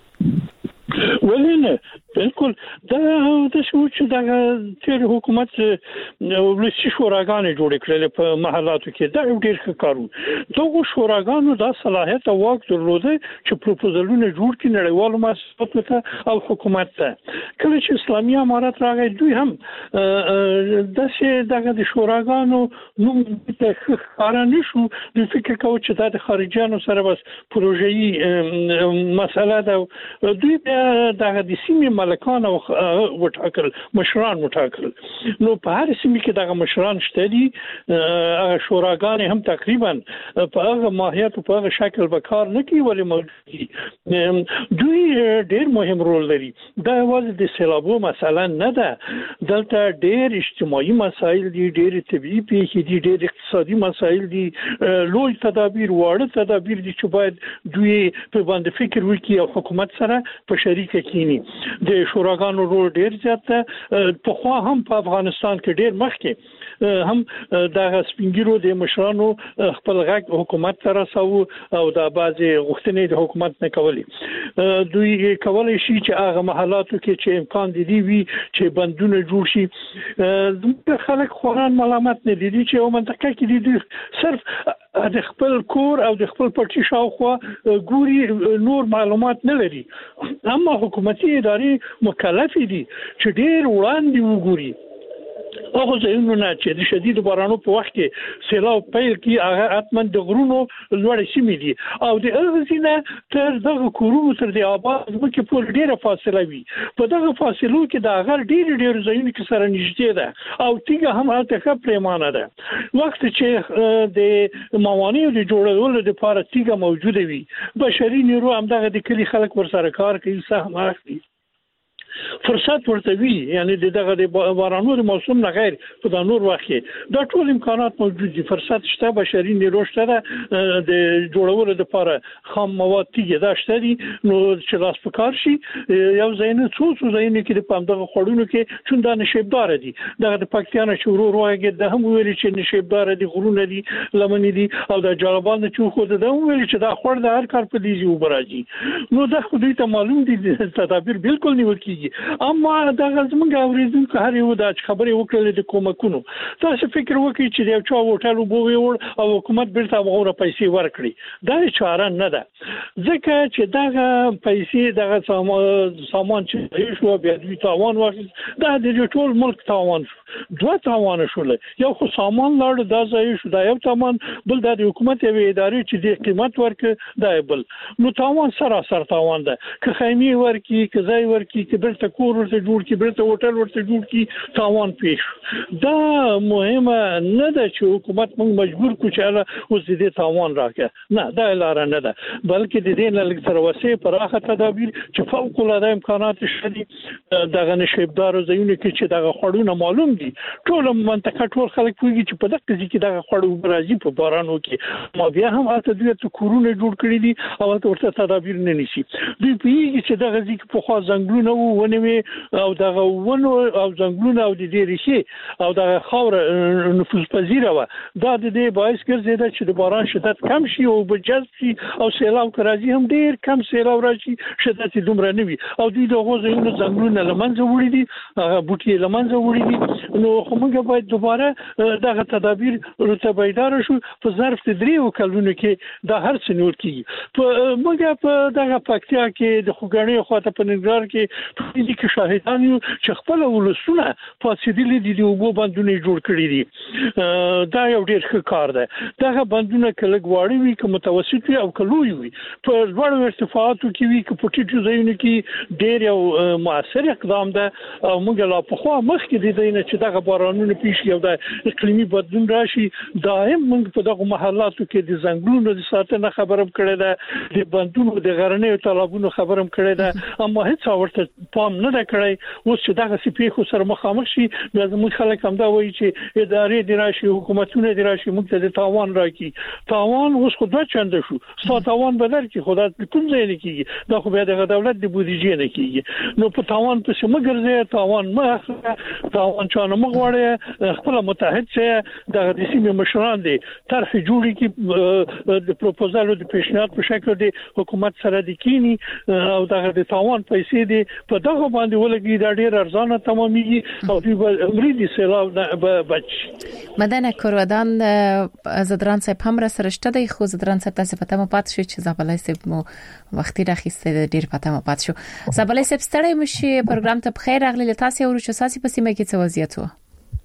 ولینه بالکل دا د شو چې دا چې حکومت ولسی شوراګانې جوړ کړل په محلاتو کې دا ډېر ښه کارو دغه شوراګانو دا صلاحیت او واک درلوده چې پروپوزلونه جوړ کړي نړیوالو مؤسساتو ته او حکومت ته کله چې اسلامي امارات راغی دوی هم د څه دغه د شوراګانو نو ته ښکارا نشو د فکر کوي چې د خارجيانو سره بس پروژې مسله ده دوی دغه د سیمې ملکان او وټاکل مشران وټاکل نو په هر سیمه کې دغه مشران شته دي شوراګان هم تقریبا په هغه ماهیت په هغه شکل به کار نه کوي ولې موجود دوی ډېر مهم رول لري دا یوازې د سیلابو مثلا نه ده دلته ډېر اجتماعي مسایل دي ډېر طبيعي پیښې دي ډېر اقتصادي مسایل دي لوی تدابیر واړه تدابیر دي چې باید دوی په باندې فکر وکړي او حکومت سره په شریکه کینی د د شوراګانو رول ډیر زیات په خو هم په افغانستان کې ډیر مخکې هم د سپینګیرو د مشرانو خپل غږ حکومت ته رساو او د بعضي غوښتنې د حکومت نه کولې. دوی کولای شي چې هغه محلاتو کې چې امکان دي وي چې بندونه جوړ شي. د خلک خوران ملامت نه دي چې یو منطقه کې دي صرف د خپل کور او د خپل پټي شاوخوا ګوري نور معلومات نه لري. اما حکومتي ادارې مکلف دي چې ډیر وړاندې وګوري. هغه ځایونه چې د شدید بارانو په وخت کې سیلاب پیل کی هغه اتمن د غرونو لوړ سیمې دي او د هغه ځینه تر دغه کورونو تر د آباد مکه په ډیره فاصله وي. په دغه فاصلو کې د هغه ډیر ډیر ځایونه کې سره نږدې ده او تیګه هم هلته پریمانه ده. وخت چې د موانعو د جوړولو لپاره تیګه موجوده وي بشري نیرو هم دغه د کلی خلک ورسره کار کوي سهم اخلي فرصت ورته وي. یعنی دغه د بارانو د موسم نه غیر په د نور وخت کې دا ټول امکانات موجود دي. فرصت شته بشري نیرو شته د جوړولو لپاره خام مواد تیګه دا شته دي نو چې لاس پکار شي یو ځینې څو څو ځینې کې په همدغه خړونو کې چون دا نشیبدار دي. دغه د پاکستان شورو روایت د هم ویل چې نشیبدار دي غرونه دي لمنې دي او د جلبان چې خو د هم ویل چې دا خور د هر کار په دیږي وبراجي نو دا خو دوی ته معلوم دي تدابیر بالکل نیول کیږي. اما دا زمونږ اوریدونکو هر یو د خبرې وکړلې د کومکونو تاسو فکر وکړئ چې یو چا هوټل وبوي او حکومت بیرته وغوړه پیسې ورکړي دا چاره نه ده ځکه چې دا پیسې دغه سامان چې شو بیا د تاوان واخیست دا د ټول ملک تاوان شو. دوه تاوان شول یو خو سامان لاړ دا ځای شو دا یو تاوان بل د حکومت او ادارې چې د قیمت ورکړي دا بل نو تاوان سره سره تاوان ده که خیمه ورکی که ځای ورکی که بل کور ورته جوړ کی برته هوټل ورته جوړ کی تاوان پیښ. دا مهمه نه ده چې حکومت موږ مجبور کو چې اوس دې تاوان راکړي نه دا لار نه ده بلکې د دې نه لږ تر وسه پراخه تدابیر چې فوق العاده امکانات شدي دغه نشیبدار زینو کې چې دغه خړونه معلوم دي ټول منطقه ټول خلک کوي چې په دغه ځکه دغه خړو راځي په بارانو کې ما بیا هم هغه د کورونه جوړ کړی دي او ورته تدابیر نه نشي. دوی پیږي چې دغه ځکه په خوا ځنګلونه ونه او دغه ونو او ځنګلونه او د دې ریښې او دغه خاور نفوذ پذیره و دا د دې باعث ګرځیدا چې د باران شدت کم شي او بجز شي او سیلاب راځي هم ډیر کم سیلاب راشي شدت دومره نه وي او دوی د غوځونو ځنګلونه لمنځه وړي دي هغه بوټي لمنځه وړي دي نو موږ باید دوباره دغه تدابیر رتبهدار شو په ظرف د دریو کلونو کې دا هر څه نیول کیږي. په موږ په دغه پکتیا کې د خوګنۍ خواته په ننګرهار کې دي کې شاهدان یو چې خپل ولسونه فاصله دي د وبو بندونه جوړ کړی دي دا یو ډیر ښه کار ده. دغه بندونه کله غواړي وي که متوسط وي او کلوي وي په لوړ ارتفاعاتو کې وي که په ټیټو ځایونو کې ډیر یو موثر اقدام ده او موږ لا په خو مخکې د دې نه چې دغه بارانونه پیښ یو د اقلیمي بدلون راشي دایم موږ په دغه محلاتو کې د ځنګلونو د ساتنې خبرم کړې ده د بندونو د غرنیو طلبونو خبرم کړې ده اما هیڅ ورته پام نه دا کړی اوس چې دغه سپې خو سره مخامخ شي بیا زموږ خلک هم دا وایي چې ادارې دی راشي حکومتونه دی راشي موږ ته د تاوان راکړي تاوان اوس خو دوه چنده شو ستا تاوان بدل کی خدا کوم ځای نه کیږي دا خو بیا د دولت د بودیجې نه کیږي نو په تاوان په سم ګرځي تاوان مخ تاوان چانه مغوړې خپل متحد چې د سیمې مشران دي طرح جوړي کی د پروپوزال د پیشنهاد په شکل د حکومت سره د کینی او دغه د تاوان پیسې دي په دغه باندې ولګي دا ډیر ارزانه تمامېږي او دوی امریدي سیلاب نه بچ. مدنه کوردان زدران صاحب هم را سره شته دی خو زدران صاحب تاسو پته مو پات شو چې زابلای صاحب مو وختي راخسته ډیر پته مو پات شو. زابلای صاحب ستړی مشي پروګرام ته بخیر راغلی تاسو ورو چې ساسي په سیمه کې څه وضعیت و؟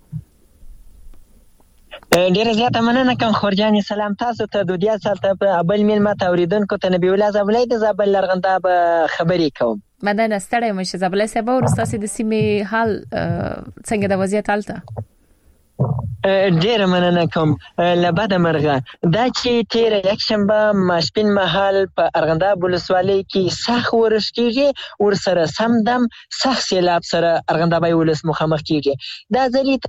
ډیر زیاته مننه کوم خورجان سلام تاسو ته د دې سالته په ابل میل ما توریدونکو ته نبی الله زابلای د زابل لرغنده به خبرې کوم. مدنه ستړی مشه زابلای صاحب ورسته د سیمې حال څنګه د وضعیت حالته؟ ډیر مننه کوم لبد مرغه دا چې تیر یک شنبه ماسپین محل په ارغنداب ولسوالۍ کې سخت ورش کیږي ور سره سمدم سخت سیلاب سره ارغندابای ولس مخامخ کیږي دا ځلی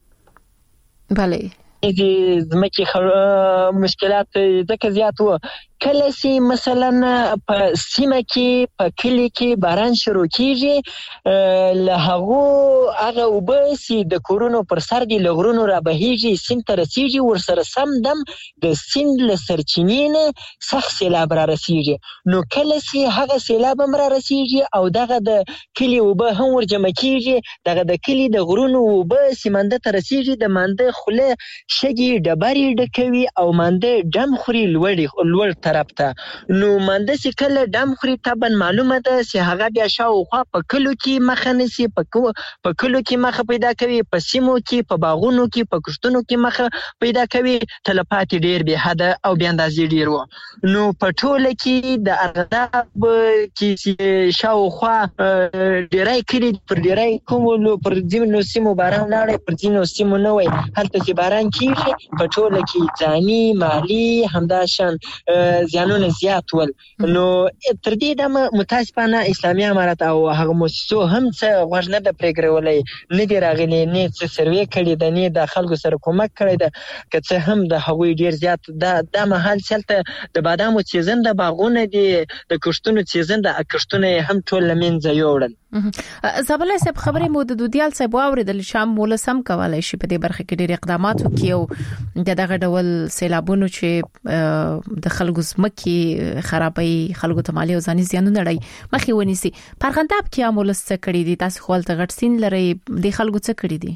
بله د زمکه مشکلات ځکه زیات وو کله چې مثلا په سیمه کې په کلی کې باران شروع کیږي له هغه هغه وبسي د کورونو پر سر دی لغرونو را بهيږي سیند ته رسیږي ورسره سم دم د سیند له سرچینې نه سخت سیلاب را رسیږي نو کله چې هغه سیلاب هم را رسیږي او دغه د کلی وبه هم ورجمع کیږي دغه د کلی د غرونو وبه سیمانده ته رسیږي د مانده خله شګي ډبري ډکوي او مانده ډم خوري لوړ لوړ طرف ته نو مانده چې کله ډم خوري تبن معلومه ده چې هغه بیا شاوخوا په کلو کې مخه نسی په په کلو کې مخه پیدا کوي په سیمو کې په باغونو کې په کښتونو کې مخه پیدا کوي تلپاتې ډیر به حد او بیا اندازې ډیر و نو په ټوله کې د ارداب کې شاوخوا ډیرای کړي پر ډیرای کومو پر ځینو سیمو باران لاړې پر ځینو سیمو نه وای هلته چې باران کیږي په ټوله کې ځاني مالی همداشان زیانونه زیات ول نو تر دې دمه متاسفانه اسلامي امارات او هغه مؤسسو هم څه غوښ نه د پرېګرولې نه دی راغلي نه څه سروې کړي د نه د خلکو سره کومک کړي د کڅه هم د هغوی ډیر زیات د د محل چلته د بادامو سیزن د باغونه دي د کښتونو سیزن د کښتونه هم ټول لمنځه یوړل زابلای صاحب خبرې مو د دودیال صاحب اوریدل شام مولسم کولای شي په دې برخه کې ډېر اقدامات وکړي د دغه ډول سیلابونو چې د خلکو زمکي خرابې خلکو ته مالی او ځاني زیانونه لري مخې ونیسي پرغنداب کې مولس څه کړی دي تاسو خپل غټ سین لري د خلکو څه کړی دي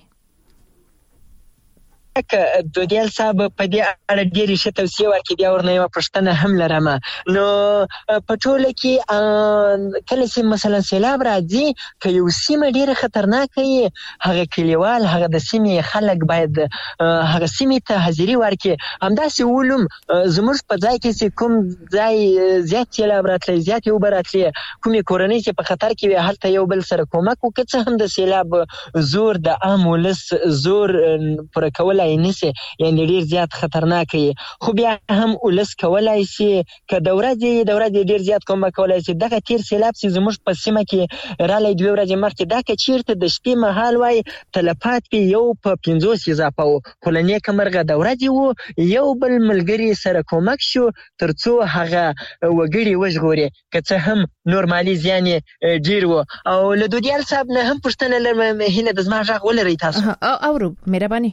که دودیال صاحب په دې اړه ډېری ښه توصیه ورکړي بیا ورنه یو پښتنه هم لرم نو په ټوله کې کله چې مثلا سیلاب راځي که یو سیمه ډیره خطرناکه وي هغه کلیوال هغه د سیمې خلک باید هغه سیمې ته حاضري ورکړي همداسې ولوم زموږ په ځای کې چې کوم ځای زیات سیلاب راتلی زیات یو به راتلی کومې کورنۍ چې په خطر کې وي هلته یو بل سره کومک وکړي څه هم د سیلاب زور د عام ولس زور پوره کولای نشي یعنی ډیر زیات خطرناک وي خو بیا هم ولس کولای شي که د ورځې د ورځې ډیر زیات کومک کولای شي دغه تیر سیلاب چې زموږ په سیمه کې رالی دوه ورځې مخکې دا که چیرته د شپې مهال وای تلفات په یو په پنځوس اضافه وو خو له نیکه مرغه د ورځې وو یو بل ملګري سره کومک شو ترڅو هغه وګړي وژغوري که څه هم نورمالي زیان ډیر وو او له دودیال صاحب نه هم پوښتنه لرم هیله د زما غږ ولرئ تاسو اورو مهرباني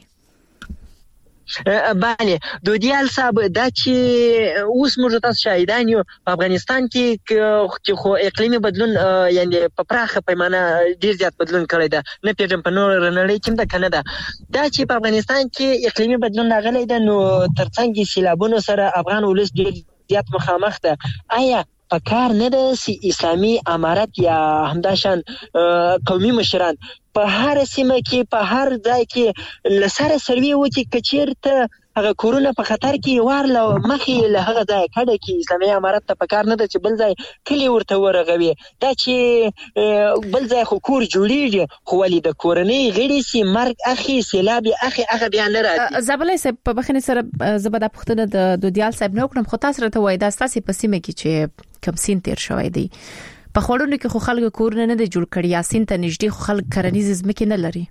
بله دودیال صاحب دا چې اوس موږ تاسو شاهدان یو په افغانستان کې خو اقلیمي بدلون یعنی په پراخه پیمانه ډیر زیات بدلون کړی ده نه پیژم په نور نړۍ کې ده کنه ده دا چې په افغانستان کې اقلیمي بدلون راغلی ده نو ترڅنګ سیلابونو سره افغان ولس ډیر زیات مخامخ ده آیا په کار نه ده چې اسلامي امارت یا همداشان قومي مشران په هر سیمه کې په هر ځای کې لسره سروي وکړي که چیرته هغه کورونه په خطر کې ورله مخې له هغه ځای کډه کې اسلامي امارت ته په کار نه ده چې بل ځای کلی ورته ورغوي دا چې بل ځای خو کور جوړیږي خو ولې د کورنۍ غړي سي مرګ اخی سیلاب اخی هغه بیا نه راځي زبلای صاحب په بخنه سره زبده پختنه د دودیال صاحب نو کړم خو تاسو راته وای دا ستاسو په سیمه کې چې کم سین تیر شوی دی په خورونو کې خو خلک کورونه نه دی جوړ کړی یاسین ته نږدې خو خلک کرنیز زمکه نه لري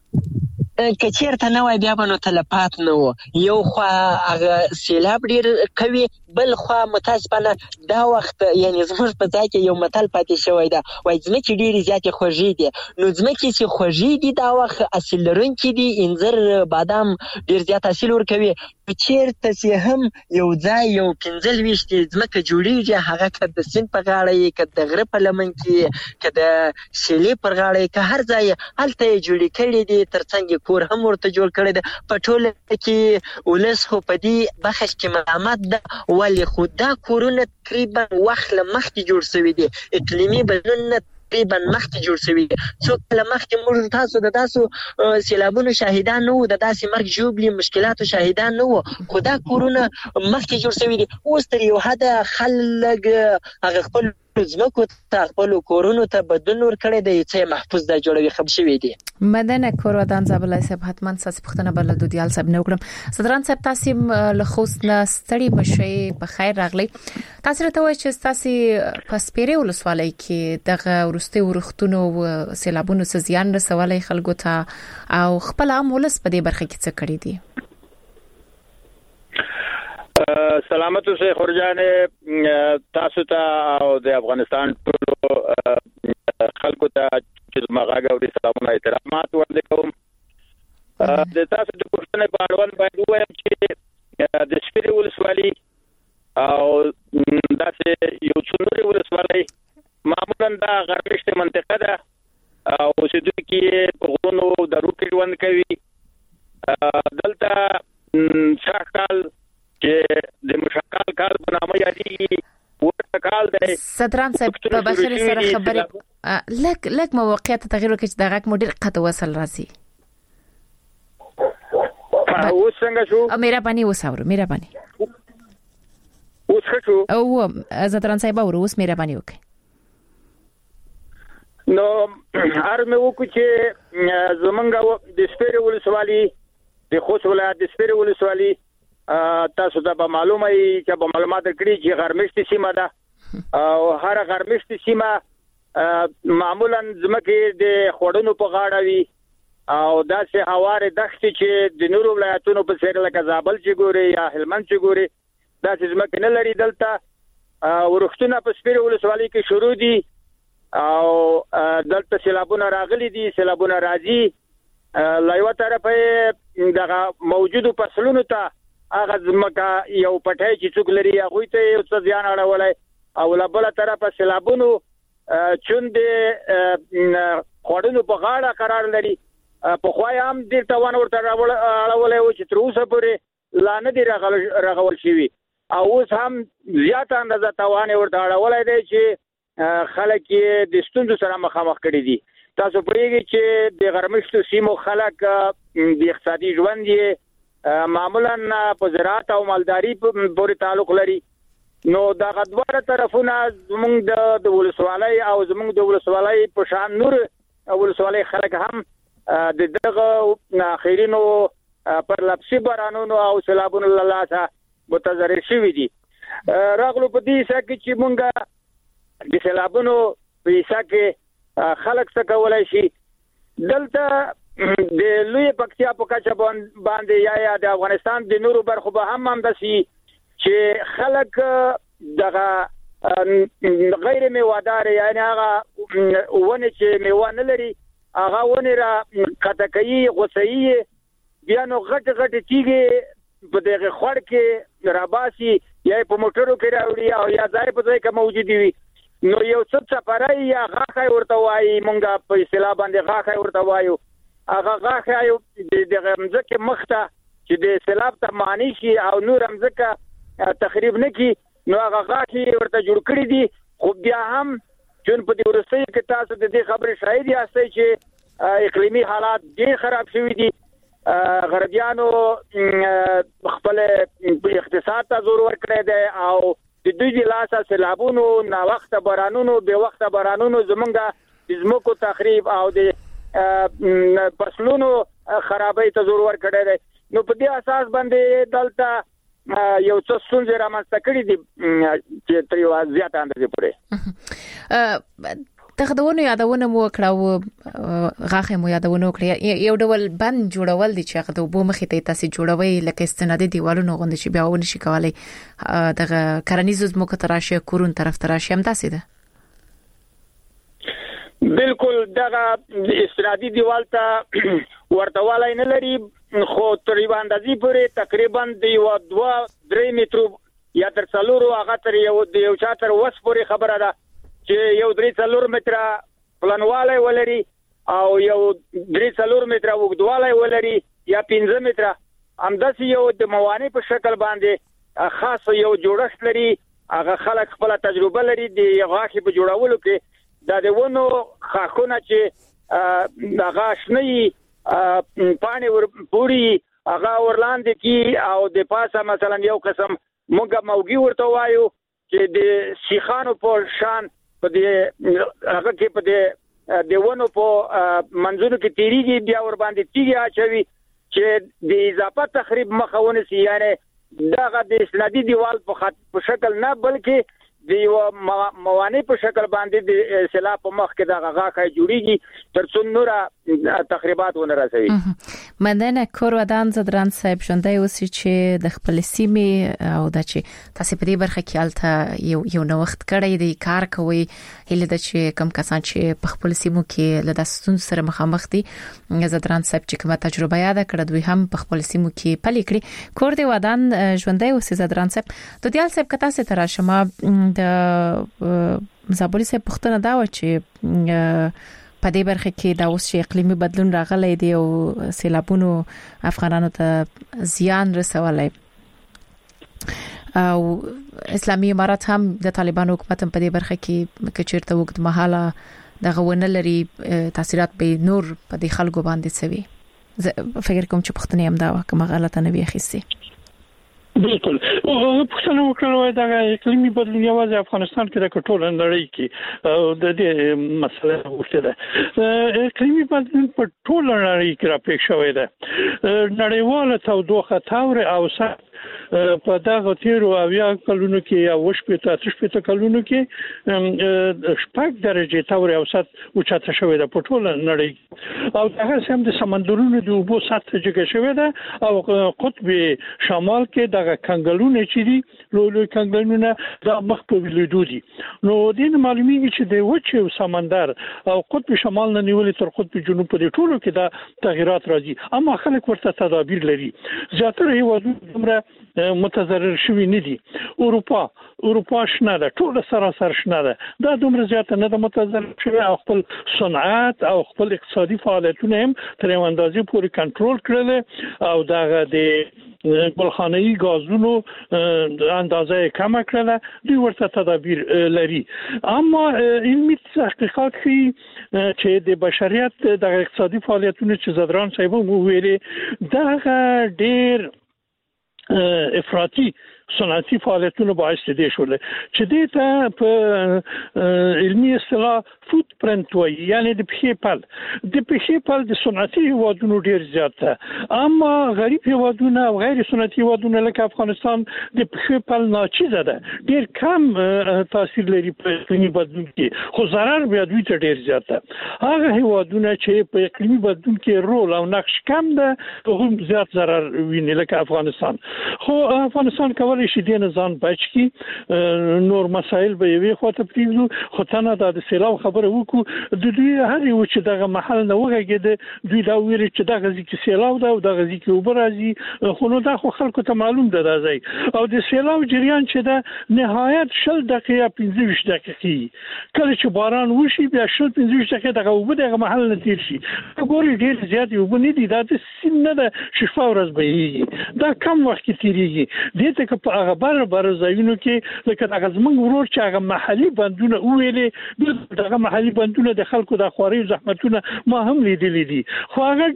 که چیرته نه وای بیا به نو تلفات نه و یو خوا هغه سیلاب ډیر کوي بل خوا متاسفانه دا وخت یعنی زموږ په ځای کې یو متل پاتې شوی ده وایي ځمکې ډېرې زیاتې خوږې دي نو ځمکې چې خوږې دي دا وخت حاصل لرونکي دي انځر بادام ډېر زیات حاصل ورکوي چیرته چې هم یو ځای یو پنځه لویشت ځمکه جوړیږي هغه که د سیند په غاړه یې که د غره په لمن کې که د سیلې پر غاړه یې که هر ځای هلته یې جوړې کړي دي ترڅنګ کور هم ورته جوړ کړی ده په ټوله کې ولس خو په دې بخش کې ملامت ده ولې خو دا کورونه تقریبا وخت له مخکې جوړ شوي دي اقلیمي بدلون نه تقریبا مخکې جوړ شوي دي څو کله مخکې موږ تاسو د تاسو سیلابونو شاهدان نه وو د داسې مرګ ژوبلي مشکلاتو شاهدان نه وو خو دا کورونه مخکې جوړ شوي دي اوس تر یو حده خلک هغه خپل زمکو ته خپل کورونو ته بدلون ورکړی دی چې محفوظ د جوړوي خبر شوی دی مدنه کورودان زبلای صاحب حتما ساس پختنه بل دودیال صاحب نو کړم صدران صاحب تاسو له خوستنه ستړي مشي په خیر راغلی تاسو ته وایي چې تاسو په سپیره ولسوالۍ کې دغه ورستي ورختونو سیلابونو سزيان رسولای خلکو ته او خپل عام ولس په دې برخه کې څه کړی دي سلامت اوسه خورجان تاسو ته او د افغانستان ټول خلکو ته چې ماغه او سلامونه احترامات ورکوم. د تاسو د پښتنې په اړوند باید وایم چې د سپیري ولسوالي او داسې یو څومره ولسوالي معمولا د غربشته منطقه ده او اوسېدونکي په غرونو درو کې ژوند کوي. دلته شاکال چې د مشکل کال په نامه یادېږي ورته کال دی. ستران صاحب په بشري سره خبرې لک لک موقعیت تغیر وکړي چې دغه مدیر قط وصل راځي. اوس څنګه شو؟ میرا پانی وساورو میرا پانی اوس شو او ستران صاحب ورو اوس میرا پانی وکړي. نو ارمه وکړي چې زمونږ د سپیري ولسوالي د خوست ولایت د سپیري ولسوالي تاسو ته به معلومه وي چې په معلومات کړی چې غرمشتي سیمه ده او هر غرمشتي سیمه معمولا زمکه د خوړونو په غاړه وي او داسې هواره دښتې چې د نورو ولایتونو په څیر لکه زابل چې ګوري یا هلمند چې ګوري داسې زمکه نه لري. دلته ورښتونه په سپیري ولسوالي کې شروع دي او دلته سیلابونه راغلي دي، سیلابونه راځي. لایو طرفه دغه موجودو فصلونو ته هغه زمکه یو پټای چې څوک لري هغه ته یو څه ځان اړولای او بل طرفه سیلابونو چوند خوړونو په غاړه قرار لري. په خوای هم د توان ورته اړولای او چې تر اوسه پورې لا نه دی راغول شوی او اوس هم زیات اندازه توان ورته اړولای دی چې خلک د ستونزو سره مخامخ کړي دي. تاسو پرېږي چې د غرمشتو سیمو خلک د اقتصادي ژوند یې معمولا په زراعت او مالداري پورې تعلق لري. نو دا غدواره طرفونه زموږ د ولسوالۍ او زموږ د ولسوالۍ په شان نور ولسوالۍ خلک هم د دغه اخرینو پر لپسي بارانونو او سیلابونو له لاسه متضرر شوي دي. راغلو په دې ځکه چې مونږ د سیلابونو په حصہ کې خلک څه کولای شي. دلته د لوی پکتیا په کچه باندې یا یا د افغانستان د نورو برخو به هم هم دسي چې خلک دغه غیر میوادار یعنی هغه ونه چې میوه نه لري هغه ونه را کټکۍ غوسۍ بیا نو غټ غټ تیږي په دغه خړ کې راباسي یا په موټرو کې راوړي او یا ځای په ځای کې موجود وي. نو یو څه سفرای یا غاخه ورته وایي مونږه په اصطلاح باندې غاخه ورته وایو. هغه غاخه یو د غمزه مخته چې د سیلاب ته معنی شي او نور همزه تخریب نه کی نو هغه غاخه ورته جوړ کړی دي. خو بیا هم جون په دې ورسته کې تاسو د دې خبرې شاهد یاستئ چې اقلیمی حالات ډېر خراب شوي دي. غربیانو خپل اقتصاد ته زور ورکړی دی او د دوی د لاسه سیلابونو نا وخت بارانونو به وخت بارانونو زمونږه د ځمکو تخریب او د فصلونو خرابۍ ته زور ورکړی دی. نو په دې اساس باندې دلته یو څه ستونزې رامنځته کړي دي چې تر یو زیاته اندازې پورې تخدونه یادونه مو کړو غاخه مو یادونه کړی یو ډول بند جوړول دي چې هغه د وبو مخې ته تاسو جوړوي لکه استنادي دیوالونو غوندي چې بیا ونه شي کولای دغه کرنیزو مو کتراشه کورون طرف تراشه هم داسې ده. بالکل دغه استنادي دیوال ته ورتهواله نه لري خو تقریبا د دې پورې تقریبا د یو دوه درې مترو یا تر څلورو هغه تر یو د یو چاتر وس پورې خبره ده چې یو درې څلور متره پلانواله ولري او یو درې څلور متره وګدواله ولري یا پنځه متره همداسې یو د موانع په شکل باندې خاص یو جوړښت لري. هغه خلک خپل تجربه لري د غاښ په جوړولو کې دا د ونو خاخونه چې هغه شنی پانی ور پوری هغه ورلاندې کی او د پاسه مثلا یو قسم موږ موګي ورته وایو چې د شیخانو په شان په دې هغه کې په دې دیونو په منځونو کې تیریږي بیا ور باندې تیږي اچوي چې د اضافه تخریب مخاونه سي. یعنی دغه د اسنادي دیوال په شکل نه بلکې د یو موانع په شکل باندې د سیلاب په مخ کې د غاغه جوړیږي ترڅو نور تخریبات ونه راسي. مندنه کور ودان زدران صاحب ژوندۍ اوسې چې د خپل سیمې او د چې تاسو په دې برخه کې الته یو یو نوښت کړی دی کار کوي هله د چې کم کسان چې په خپل سیمو کې له داستون سره مخامخ دي زدران صاحب چې کومه تجربه یاد کړه دوی هم په خپل سیمو کې پلي کړی کور دی ودان ژوندۍ اوسې زدران صاحب د دیال صاحب کته سره تر شمه د زابوري صاحب پښتنه دا و چې په دې برخه کې دا اوس چې اقلیمي بدلون راغلی دی او سیلابونو افغانانو ته زیان رسولای او اسلامي امارات هم د طالبانو حکومت په دې برخه کې کچیرته وخت مهاله د غوونه لري تاثیرات به نور په دې خلکو باندې سوي فکر کوم چې پښتنې هم دا کومه غلطه نه وي خسي. بالکل او پښتنه وکړو دا اقلیمي بدلون یوازې افغانستان کې د کټول نړۍ کې د دې مسله ورته ده اقلیمي بدلون په ټول نړۍ کې راپېښ شوی ده نړیواله تودوخه تاور او سات په دغه تیرو اویا کلونو کې یا وشپته تشپته کلونو کې شپږ درجه تاور او سات اوچته شوی ده په ټول نړۍ او هغه سم د سمندرونو د اوبو سطح جګه شوی ده او قطب شمال کې دغه کنګلونه چې دي لوی لوی کنګلونه د مخ په لیدو دي نو دین معلومیږي چې د وچه سمندر او قطب شمال نه نیولې تر قطب جنوب په ټولو کې دا تغیرات راځي اما خلک ورته تدابیر لري زیاتره هیوادونه متضرر شوی نه دي اروپا اروپا شنه ده ټول سراسر شنه ده دا دومره زیاته نه ده متضرر شوی او خپل صنعت او خپل اقتصادي فعالیتونه هم تر یو اندازې پورې کنټرول کړل او دغه د بلخانه‌ای غازونو اندازه کم کړل دوی ورته تدابیر لري اما علمي تحقیقات کوي چې د بشریت د اقتصادي فعالیتونو چې زدران صاحب مو ویلي دا ډېر افراطي صنعتي فعالیتونو باعث دي شول چې دې ته په علمي اصطلاح فوت پرنټ وایي یعنی د پخې پل د پخې پل د صنعتي هیوادونو ډیر زیات ده اما غریب هیوادونه او غیر صنعتي هیوادونه لکه افغانستان د پخې پل ناچیزه ده ډیر کم تاثیر لري په اقلیمي بدلون کې خو ضرر بیا دوی ته ډیر زیات ده هغه هیوادونه چې په اقلیمي بدلون کې رول او نقش کم ده هم زیات ضرر ویني لکه افغانستان خو افغانستان کولی شي د نظام بچ کی نور مسائل به وي خو ته پریږدو خو تنه د سیلاب خبره وکړو د دوی هر یو چې دغه محل نه وګړي دوی دا ویل چې دغه ځکه سیلاب ده او دغه ځکه وبر راځي خو نو دا خو خلکو ته معلوم ده راځي او د سیلاب جریان چې ده نهایت شل دقیقه پنځه دقیقې کله چې باران وشي بیا شل پنځه دقیقې دغه وبر دغه محل نه تیر شي ګوري ډیر زیات وبر نه دي دا د سین نه ده شفا ورځ به دا کم وخت کې تیریږي دې ته په هغه بر بر ځایونو کې لکه هغه زمونږ ورور چې هغه محلي بندونه ویلې دغه محلي بندونه د خلکو د خواري زحمتونه ما هم لیدلې دي خو هغه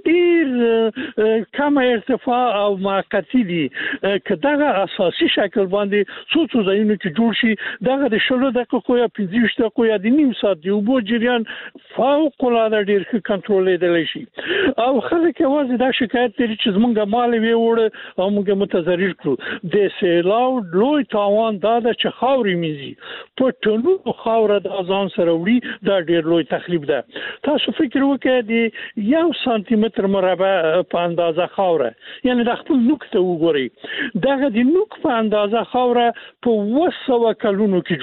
ډیر کم ارتفاع او موقتی دي که دغه اساسي شکل باندې څو څو ځایونو کې جوړ شي دغه د شلو دقیقو یا پنځه دقیقو یا د نیم ساعت دی وبو جریان فوق العاده ډیر ښه کنټرولېدل شي او خلک یوازې دا شکایت لري چې زمونږ مال وی وړ او موږ متضرر کړو د سیلاب لوی تاوان دا چې خاورې میزي په ټولو خاور د ځان سره وړي دا ډیر لوی تخریب ده تاسو فکر وکړئ د یو سانتي متر مربع په اندازه خاوره یعنی د خپل نوک ته وګورئ دغه د نوک په اندازه خاوره په وسو کلونو کې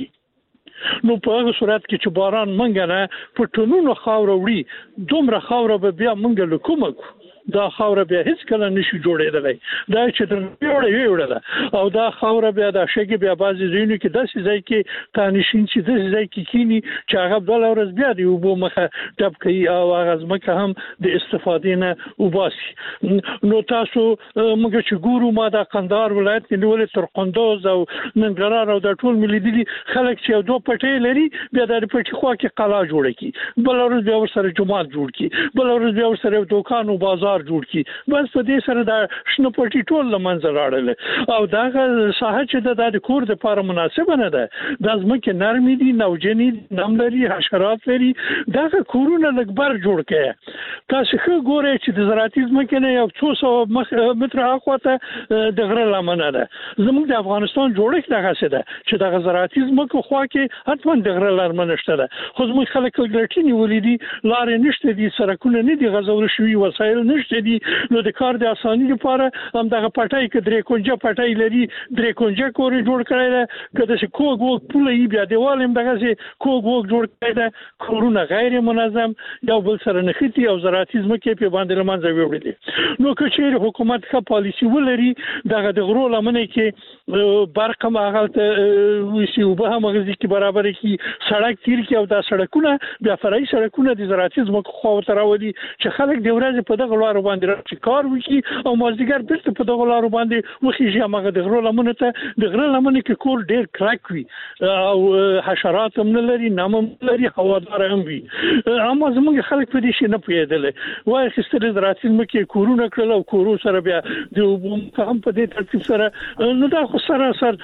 جوړیږي نو په هغه صورت کې چې باران منګ نه په ټولو خاور وړي دومره خاور به بیا منګ له کومه دا خاور بیا هیڅ کله نشي جوړېدلی دا چې تر ویوړه ویوړه او دا خاور بیا د شګي بیا بازي زینو کې داسې ځای کې تانشین چې داسې ځای کې کینی چې هغه بل ورځ بیا دی وبو مخه ټپ کوي او هغه ځمکه هم د استفادې نه وباسي نو تاسو موږ چې ګورو ما د قندهار ولایت کې نیولې تر قندوز او ننګرهار او د ټول ملي دي خلک چې دوه پټې لري بیا د پټې خوا کې قلا جوړه کی بل ورځ بیا ورسره جماعت جوړ کی بل ورځ بیا ورسره دکان او بازار لار جوړ کی بس په دې سره دا شنو پټي ټول لمنځه راړل او دا ساحه چې د کور د لپاره مناسبه نه ده د ځمکې نرمي دي نوجني نم لري حشرات لري دا کورونه لګبر جوړ کړي تاسو خو ګورئ چې د زراعتي ځمکې نه یو څو سو متر اخواته د غره لمنه ده زموږ د افغانستان جوړښت دغه څه ده چې د زراعتي ځمکو خوا کې حتما د غره لمنه شته ده خو زموږ خلک ګلټینی ولیدي لارې نشته دي سرکونه نه دي غزول شوی وسایل نشته دي نو د کار د اساني لپاره هم دغه پټای کې درې کونجه پټای لري درې کونجه کور جوړ کړی ده کله چې کوګ وګ پوله یې بیا دیوال هم دغه چې کوګ وګ جوړ کړی ده کورونه غیر منظم یو بل سره نختی او زراعتي ځمکې په باندې لمنځه وړي نو که چیرې حکومت ښه پالیسی ولري دغه د غرو لمنه کې برق هم هغه وسی او به هم غزي کې برابر کې سړک تیر کې او دا سړکونه بیا فرعي سړکونه د زراعتي ځمکو خو تراولي چې خلک د ورځې په دغه لارو باندې راځي کار وکړي او مازدیګر بیرته په دغه لارو باندې وخیږي هغه د غرو لمنه ته د غرو لمنه کې کور ډیر کلک وي او حشرات هم نه لري نام هم لري هوادار هم وي اما زموږ خلک په دې شي نه پوهېدل وای خستل زراعتي ځمکې کورونه کړل او کورو سره بیا د هم په دې ترتیب سره نو دا خو سره سر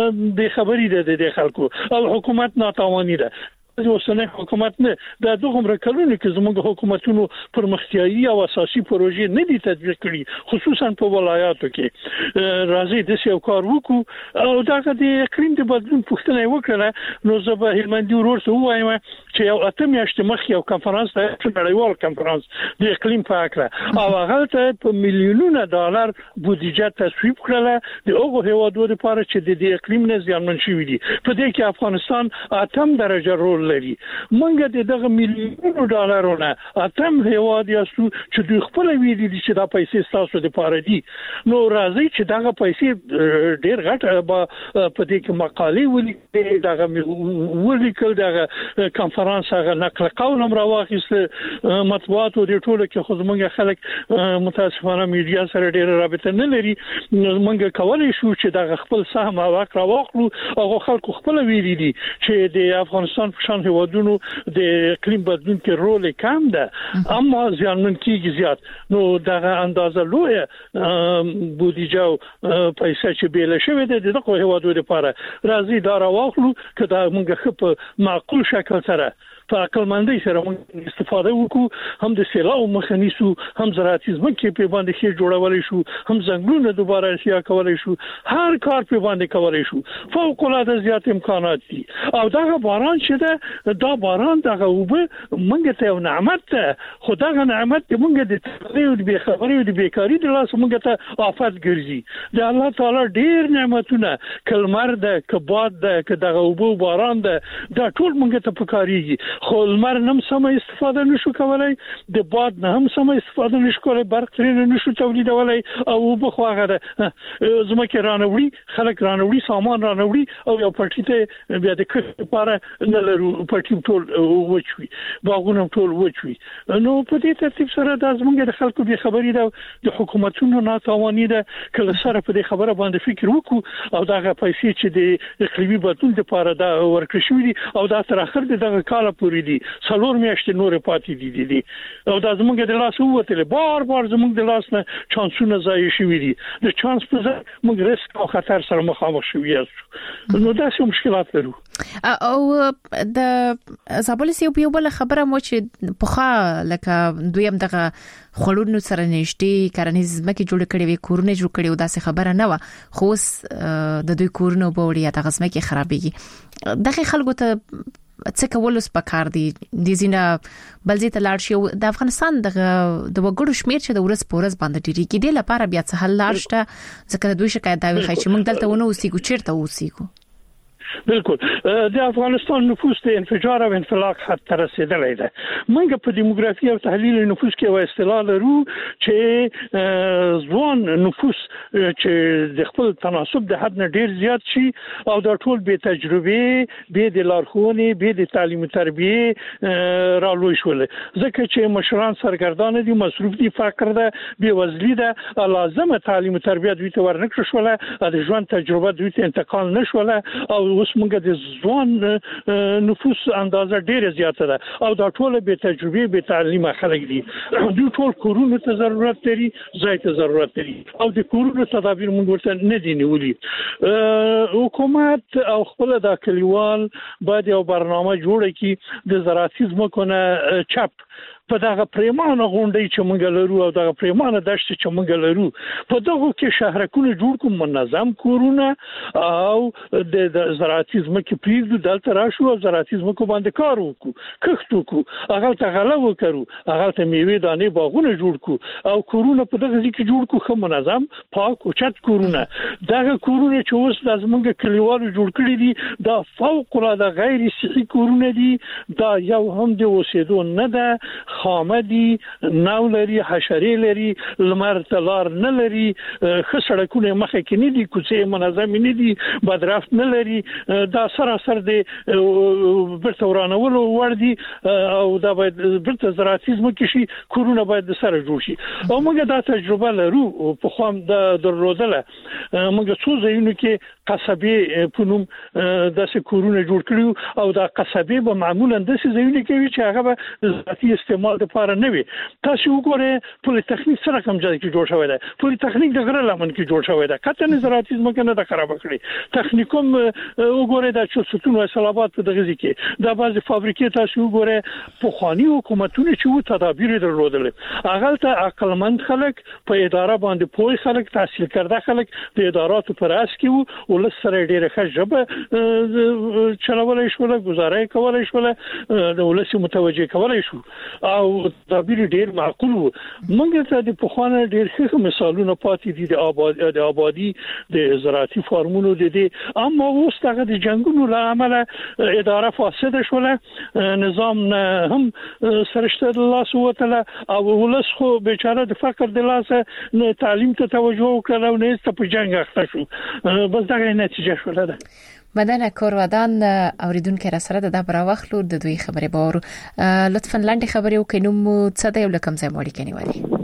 د خبرې ده د خلکو او حکومت ناتواني ده د اوسنۍ حکومت نه د دغه کلونو کې زموږ حکومتونو پرمختیایي او اساسي پروژې نه دي تطبیق کړي خصوصا په ولایاتو کې راځي د یو کار وکړو او دا د اقلیم د بدلون پوښتنه وکړه نو زه به هلمندي ورور ته وایم چې یو اته میاشتې مخکې یو کنفرانس ته نړیوال کنفرانس د اقلیم په اړه او هغه ته په میلیونونو ډالر بودیجه تصویب کړله د هغو هیوادونو لپاره چې د اقلیم نه زیانمن شوي دي په دې کې افغانستان اتم درجه رول لري مونږ دغه میلیونونو ډالرونه اتم هیواد یاستو چې دوی خپل ویلي دي چې دا پیسې تاسو د پاره دي نو راځي چې دغه پیسې ډیر غټ په دې کې مقالې ولیکي دغه ولیکل دغه کنفرانس هغه نقل قول هم راوخیست مطبوعات او د ټولو کې خو زمونږ خلک متاسفانه میډیا سره ډیر رابطه نه لري مونږ کولای شو چې دغه خپل سهم واک راوخلو او خلکو خپل ویلي دي چې د افغانستان شان هیوادونو د اقلیم بدلون کې رول کم ده اما زیانمن کیږي زیات نو دغه اندازه لوی بودیجه او پیسې چې بیل شوی ده دغه هیوادونو لپاره راځي دا راوخلو که دا موږ په معقول شکل سره په عقلمندۍ سره موږ استفاده وکړو هم د سیلاب مخنیسو هم زراعتي ځمکې په باندې کې جوړولای شو هم ځنګلونه دوباره احیا کولای شو هر کار په باندې کولای شو فوق العاده زیات امکانات دي او دا باران چې ده دا باران دغه وبه موږ ته یو نعمت ده خو دغه نعمت موږ د تقریبا د بیخبري او د بیکاری د لاس موږ ته آفت ګرځي د الله تعالی ډیر نعمتونه کلمر ده کباد ده که دغه وبه باران ده دا ټول موږ ته پکاريږي خو لمر نم سم استفاده نشو کولای د باد نه هم سم استفاده نشو کولای برق ترې نشو تولیدولای او بخو هغه زمکه رانوړي خلک رانوړي سامان رانوړي او یو پټی ته بیا د کښ لپاره نه لرو پټی ټول وچوي باغونه ټول وچوي نو په دې ترتیب سره د زمونږ د خلکو به خبرې ده د حکومتونو ناتواني ده کله سره په دې خبره باندې فکر وکړو او دغه پیسې چې د اقلیمي بدلون لپاره دا ورکړل شوې دي او دا تر اخر دغه کال پورې دي څلور میاشتې نور پاتې دي دي او دا زموږ د لاس وته بار بار زموږ د لاس نه چانسونه ضایع شوي دي د چانس په ځای موږ ریسک او خطر سره مخامخ شوي یو نو دا څه مشکلات لرو او د زابل سی په بل خبره مو چې پخا لکه دویم دغه خړونو سره نشټي کرنیز مکه جوړ کړي وي کورونه جوړ کړي او داسې خبره نه و خو د دوی کورونو په وړیا دغه سمکه خرابېږي دغه خلکو ته څه کول اوس پکار دي د زینا بلځي ته لاړ شي د افغانستان د د وګړو شمیر چې د ورس پورس باندې ډیری کې د لپاره بیا څه حل لاړ شته ځکه دوی شکایت دا وی چې موږ دلته ونه اوسېږو چیرته اوسېږو بالکل د افغانستان نفوس د انفجار او انفلاق خط ته رسیدلی ده موږ په دیموګرافي او تحلیل نفوس کې و اصطلاح لرو چې ځوان نفوس چې د خپل تناسب د حد نه ډیر زیات شي او د ټول به تجربه به د لارښوونې به د تعلیم او تربیه رالوي شول ځکه چې مشران سرګردان دي مصروف دي فقر ده بې وزلي ده لازمه تعلیم او تربیه دوی ته ورنکړل شو د ژوند تجربه دوی ته انتقال نشوله او اوس موږ د ځوان نفوس اندازه ډیره زیاته ده او دا ټول به تجربه به تعلیمه خلک دي دوی ټول کورونو ته ضرورت لري ځای ته ضرورت لري او د کورونو تدابیر موږ ورته نه دي نیولي حکومت او خپل د کلیوال باید یو برنامه جوړه کړي د زراعتي ځمکو چپ په دغه پریمانه غونډې چې موږ لرو او دغه پریمانه دشت چې موږ لرو په دغه کې شهرکونه جوړ کوم منظم کورونه او د زراعتي ځمکې پریږدو دلته راشو او زراعتي ځمکو باندې کار وکړو کښت وکړو هغه ته غله وکړو هغه ته میوې دانې باغونه جوړ کړو او کورونه په دغه ځای کې جوړ کړو خو منظم پاک او چت کورونه دغه کورونه چې اوس د زمونږ کلیوالو جوړ کړی دي دا فوق العاده غیر صحي کورونه دي دا یو هم د اوسېدو نه ده خامدي نو لري حشرې لري لمر تلار نه لري خ سړکونه مخه کې نه دي کوڅې منظم نه دي بدرافت نه لري دا سراسر دي برته ورانولو ور دي او دا باید برته زراعتیزم کې شي کورونه باید سره جوړ شي او موږ دا تجربه لرو په خام د درلودله موږ څو ځایونو کې قصبې پونم د سکورونه جوړ کړو او دا قصبې به معمولا د ځایونو کې چې هغه به ذاتي استعمال لپاره نه وي تاسو وګورئ پولی تخنیک سره کوم ځای کې جوړ شوی دی پولی تخنیک د غره لمن کې جوړ شوی دی کته نه زراعتي ځمکه نه د خراب کړی تخنیکوم وګورئ د چوستون او اصلاحات په دغه ځای کې د بعضی فابریکې تاسو وګورئ په خواني حکومتونه چې وو تدابیر درلودل هغه ته عقلمند خلک په اداره باندې پوي خلک تحصیل کرده خلک د اداراتو پر اس کې وو ول سره ډیره خجبه چلولای شو له گزارای کولای شو له د ولسی متوجه کولای شو او تدابیر ډیر معقول وو موږ ته د پخوانه ډیر ښه مثالونه پاتې دي د آبادی د آبادی د زراعتي فارمونو د دې اما اوس دغه د جنگونو له امله اداره فاسده شوله نظام هم سرشته د لاس وته او ولس خو بیچاره د فقر د لاس نه تعلیم ته توجه وکړ او نه ست په جنگ اخته شو بس دغه نتیجه شوله ده بدن کورودان اوریدونکو را سره د برا وخلو د دوی خبرې باور لطفا لاندې خبرې وکړئ نو څه دی لکم ځای موري کني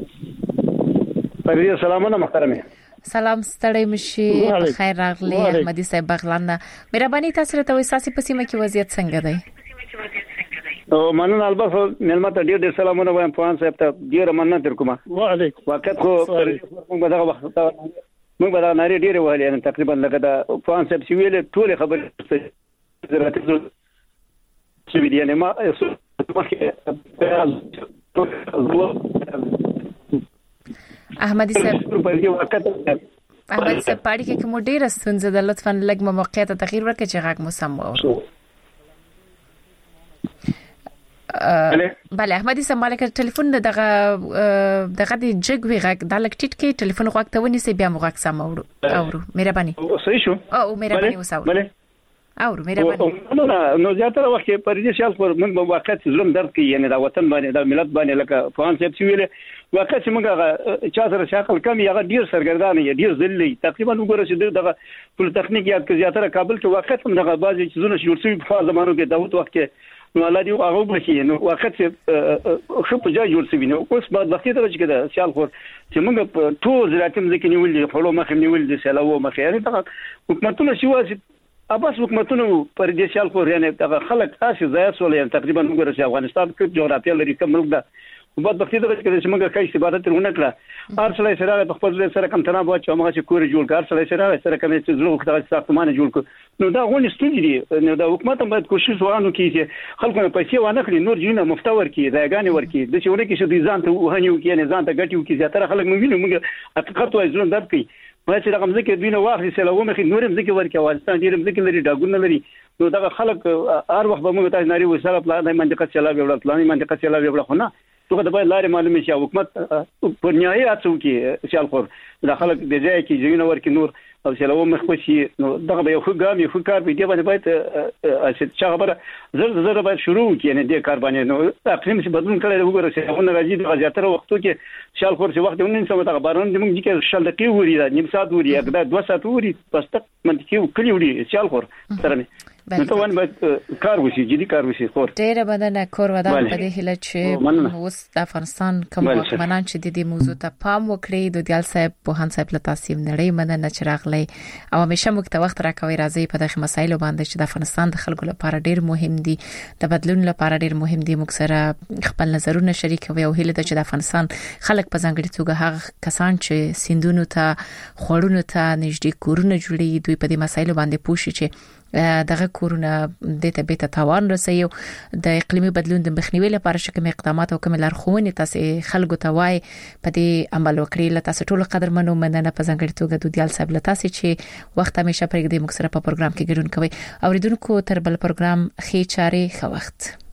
وایي پرې سلامونه محترمه سلام ستړی مشي خیر راغلی احمدي صاحب بغلان مهرباني تاسو ته وساسي پسیمه کې وضعیت څنګه دی او منن البته ملمت ډیر ډیر سلامونه وایم پوان صاحب ته ډیر مننه تر کومه وعلیکم وخت خو موږ دغه وخت موږ به دا ناری ډیره وهلې ان تقریبا لکه دا فان سب سی ویل ټول خبرې زراعتي چې ویل نه ما احمدي صاحب احمد صاحب پاړي کې کوم ډیره ستونزه ده لطفا لږ موقعیت تغییر ورکړئ چې غږ مو سم وو بله احمدي صاحب مالک ټلیفون دغه دغه د جګوي غږ د لک ټیټ کې ټلیفون غوږ ته ونیسي بیا مو غږ سم اورو اورو مهرباني صحیح شو او مهرباني وساو اورو مهرباني نو نو زیاتره وخت پر دې شال پر موږ واقعیت ظلم درد کې یعنی دا وطن باندې دا ملت باندې لکه فان سیب سی ویله واقعیت چې موږ چا سره شاکل کم یغه ډیر سرګردان یې ډیر ذلي تقریبا وګوره چې دغه پول تخنیک یاد کې زیاتره کابل کې واقعیت هم دغه بعضی چیزونه جوړ شوي په زمانو کې داوت وخت کې نو الله دې هغه بشي نو وخت خو په ځای جوړ شوی نو اوس بعد وخت ته چې دا سیال خور چې موږ ټول زراعتي مځکې نیولې په لو مخ نیولې د سیلاو مخ یعنی دا حکومتونه شي واسي اباس حکومتونه پر دې سیال خور یعنی دا خلک تاسو ځای سول یعنی تقریبا موږ چې افغانستان کې جغرافیه لري کوم ملک ده بعد وخت ته چې موږ کای استفاده ترونه کړه ارسله سره په خپل سره کم تناب واچو موږ چې کور جوړ کړ سره سره سره کوم چې زړه وخت ساختمان جوړ کړ نو دا غونې ستونزې دي نو دا حکومت هم باید کوشش وانه کوي چې خلکو نه پیسې وانه خلي نور جنونه مفتور کړي دا غانې ورکړي د چې ورکه شو دي ځان ته وهنیو کې نه ځان ته ګټیو کې زیاتره خلک مو ویني موږ حقیقت وایي ځون درک کوي ما چې رقم ځکه دوی نو واخلي سلام مخې نور هم ځکه ورکه افغانستان ډیر ځکه لري ډاګونه لري نو دا خلک هر وخت به موږ تاسو ناری وسره پلان د منطقه چلا ویوړ پلان منطقه چلا ویوړ خو نه څنګه د باید لارې معلومه شي حکومت په نهایت اڅو کې سیال خور د خلک د ځای کې ځینې ورکې نور او سلام مخ پسي نو دغه به یو خو ګام یو کار په دې باندې باید چې خبره زر زر باید شروع کړي نه دې کار باندې نو اقلیم چې بدلون کړي وګوره چې هغه راځي د زیاتره وختو کې سیال خور چې وخت ونن سم ته بارون د موږ کې شل دقیقې وری دا نیم ساعت وری دا دوه ساعت وری پس تک منطقي کلی وری سیال خور سره نو ته ونه باید کار وشي جدي کار وشي خو ډیره بدنه کور ودان په دې هله چې اوس د افغانستان کوم واکمنان چې د دې موضوع ته پام وکړي د دیال صاحب په هان صاحب له تاسیب نړۍ مننه چې راغلی او همیشه موږ ته وخت راکوي راځي په دغه مسایلو باندې چې د افغانستان د خلکو لپاره ډیر مهم دي د بدلون لپاره ډیر مهم دي موږ سره خپل نظرونه شریکوي او هیله ده چې د افغانستان خلک په ځانګړي توګه هغه کسان چې سیندونو ته خورونو ته نږدې کورونه جوړي دوی په دې مسایلو باندې پوښي چې دغه کورونه د طبيعت توان رسي د اقليمي بدلون د مخنیوي لپاره شکه اقدامات او کوم لارښوونې تاسو خلکو ته وای په دې عمل وکړي لته تاسو ټول قدرمنو مننه په ځانګړي توګه د دیال صاحب لته چې وخت همیشه پرېږدي موږ سره په پروګرام کې ګډون کوي اوریدونکو تر بل پروګرام خې چاري خو وخت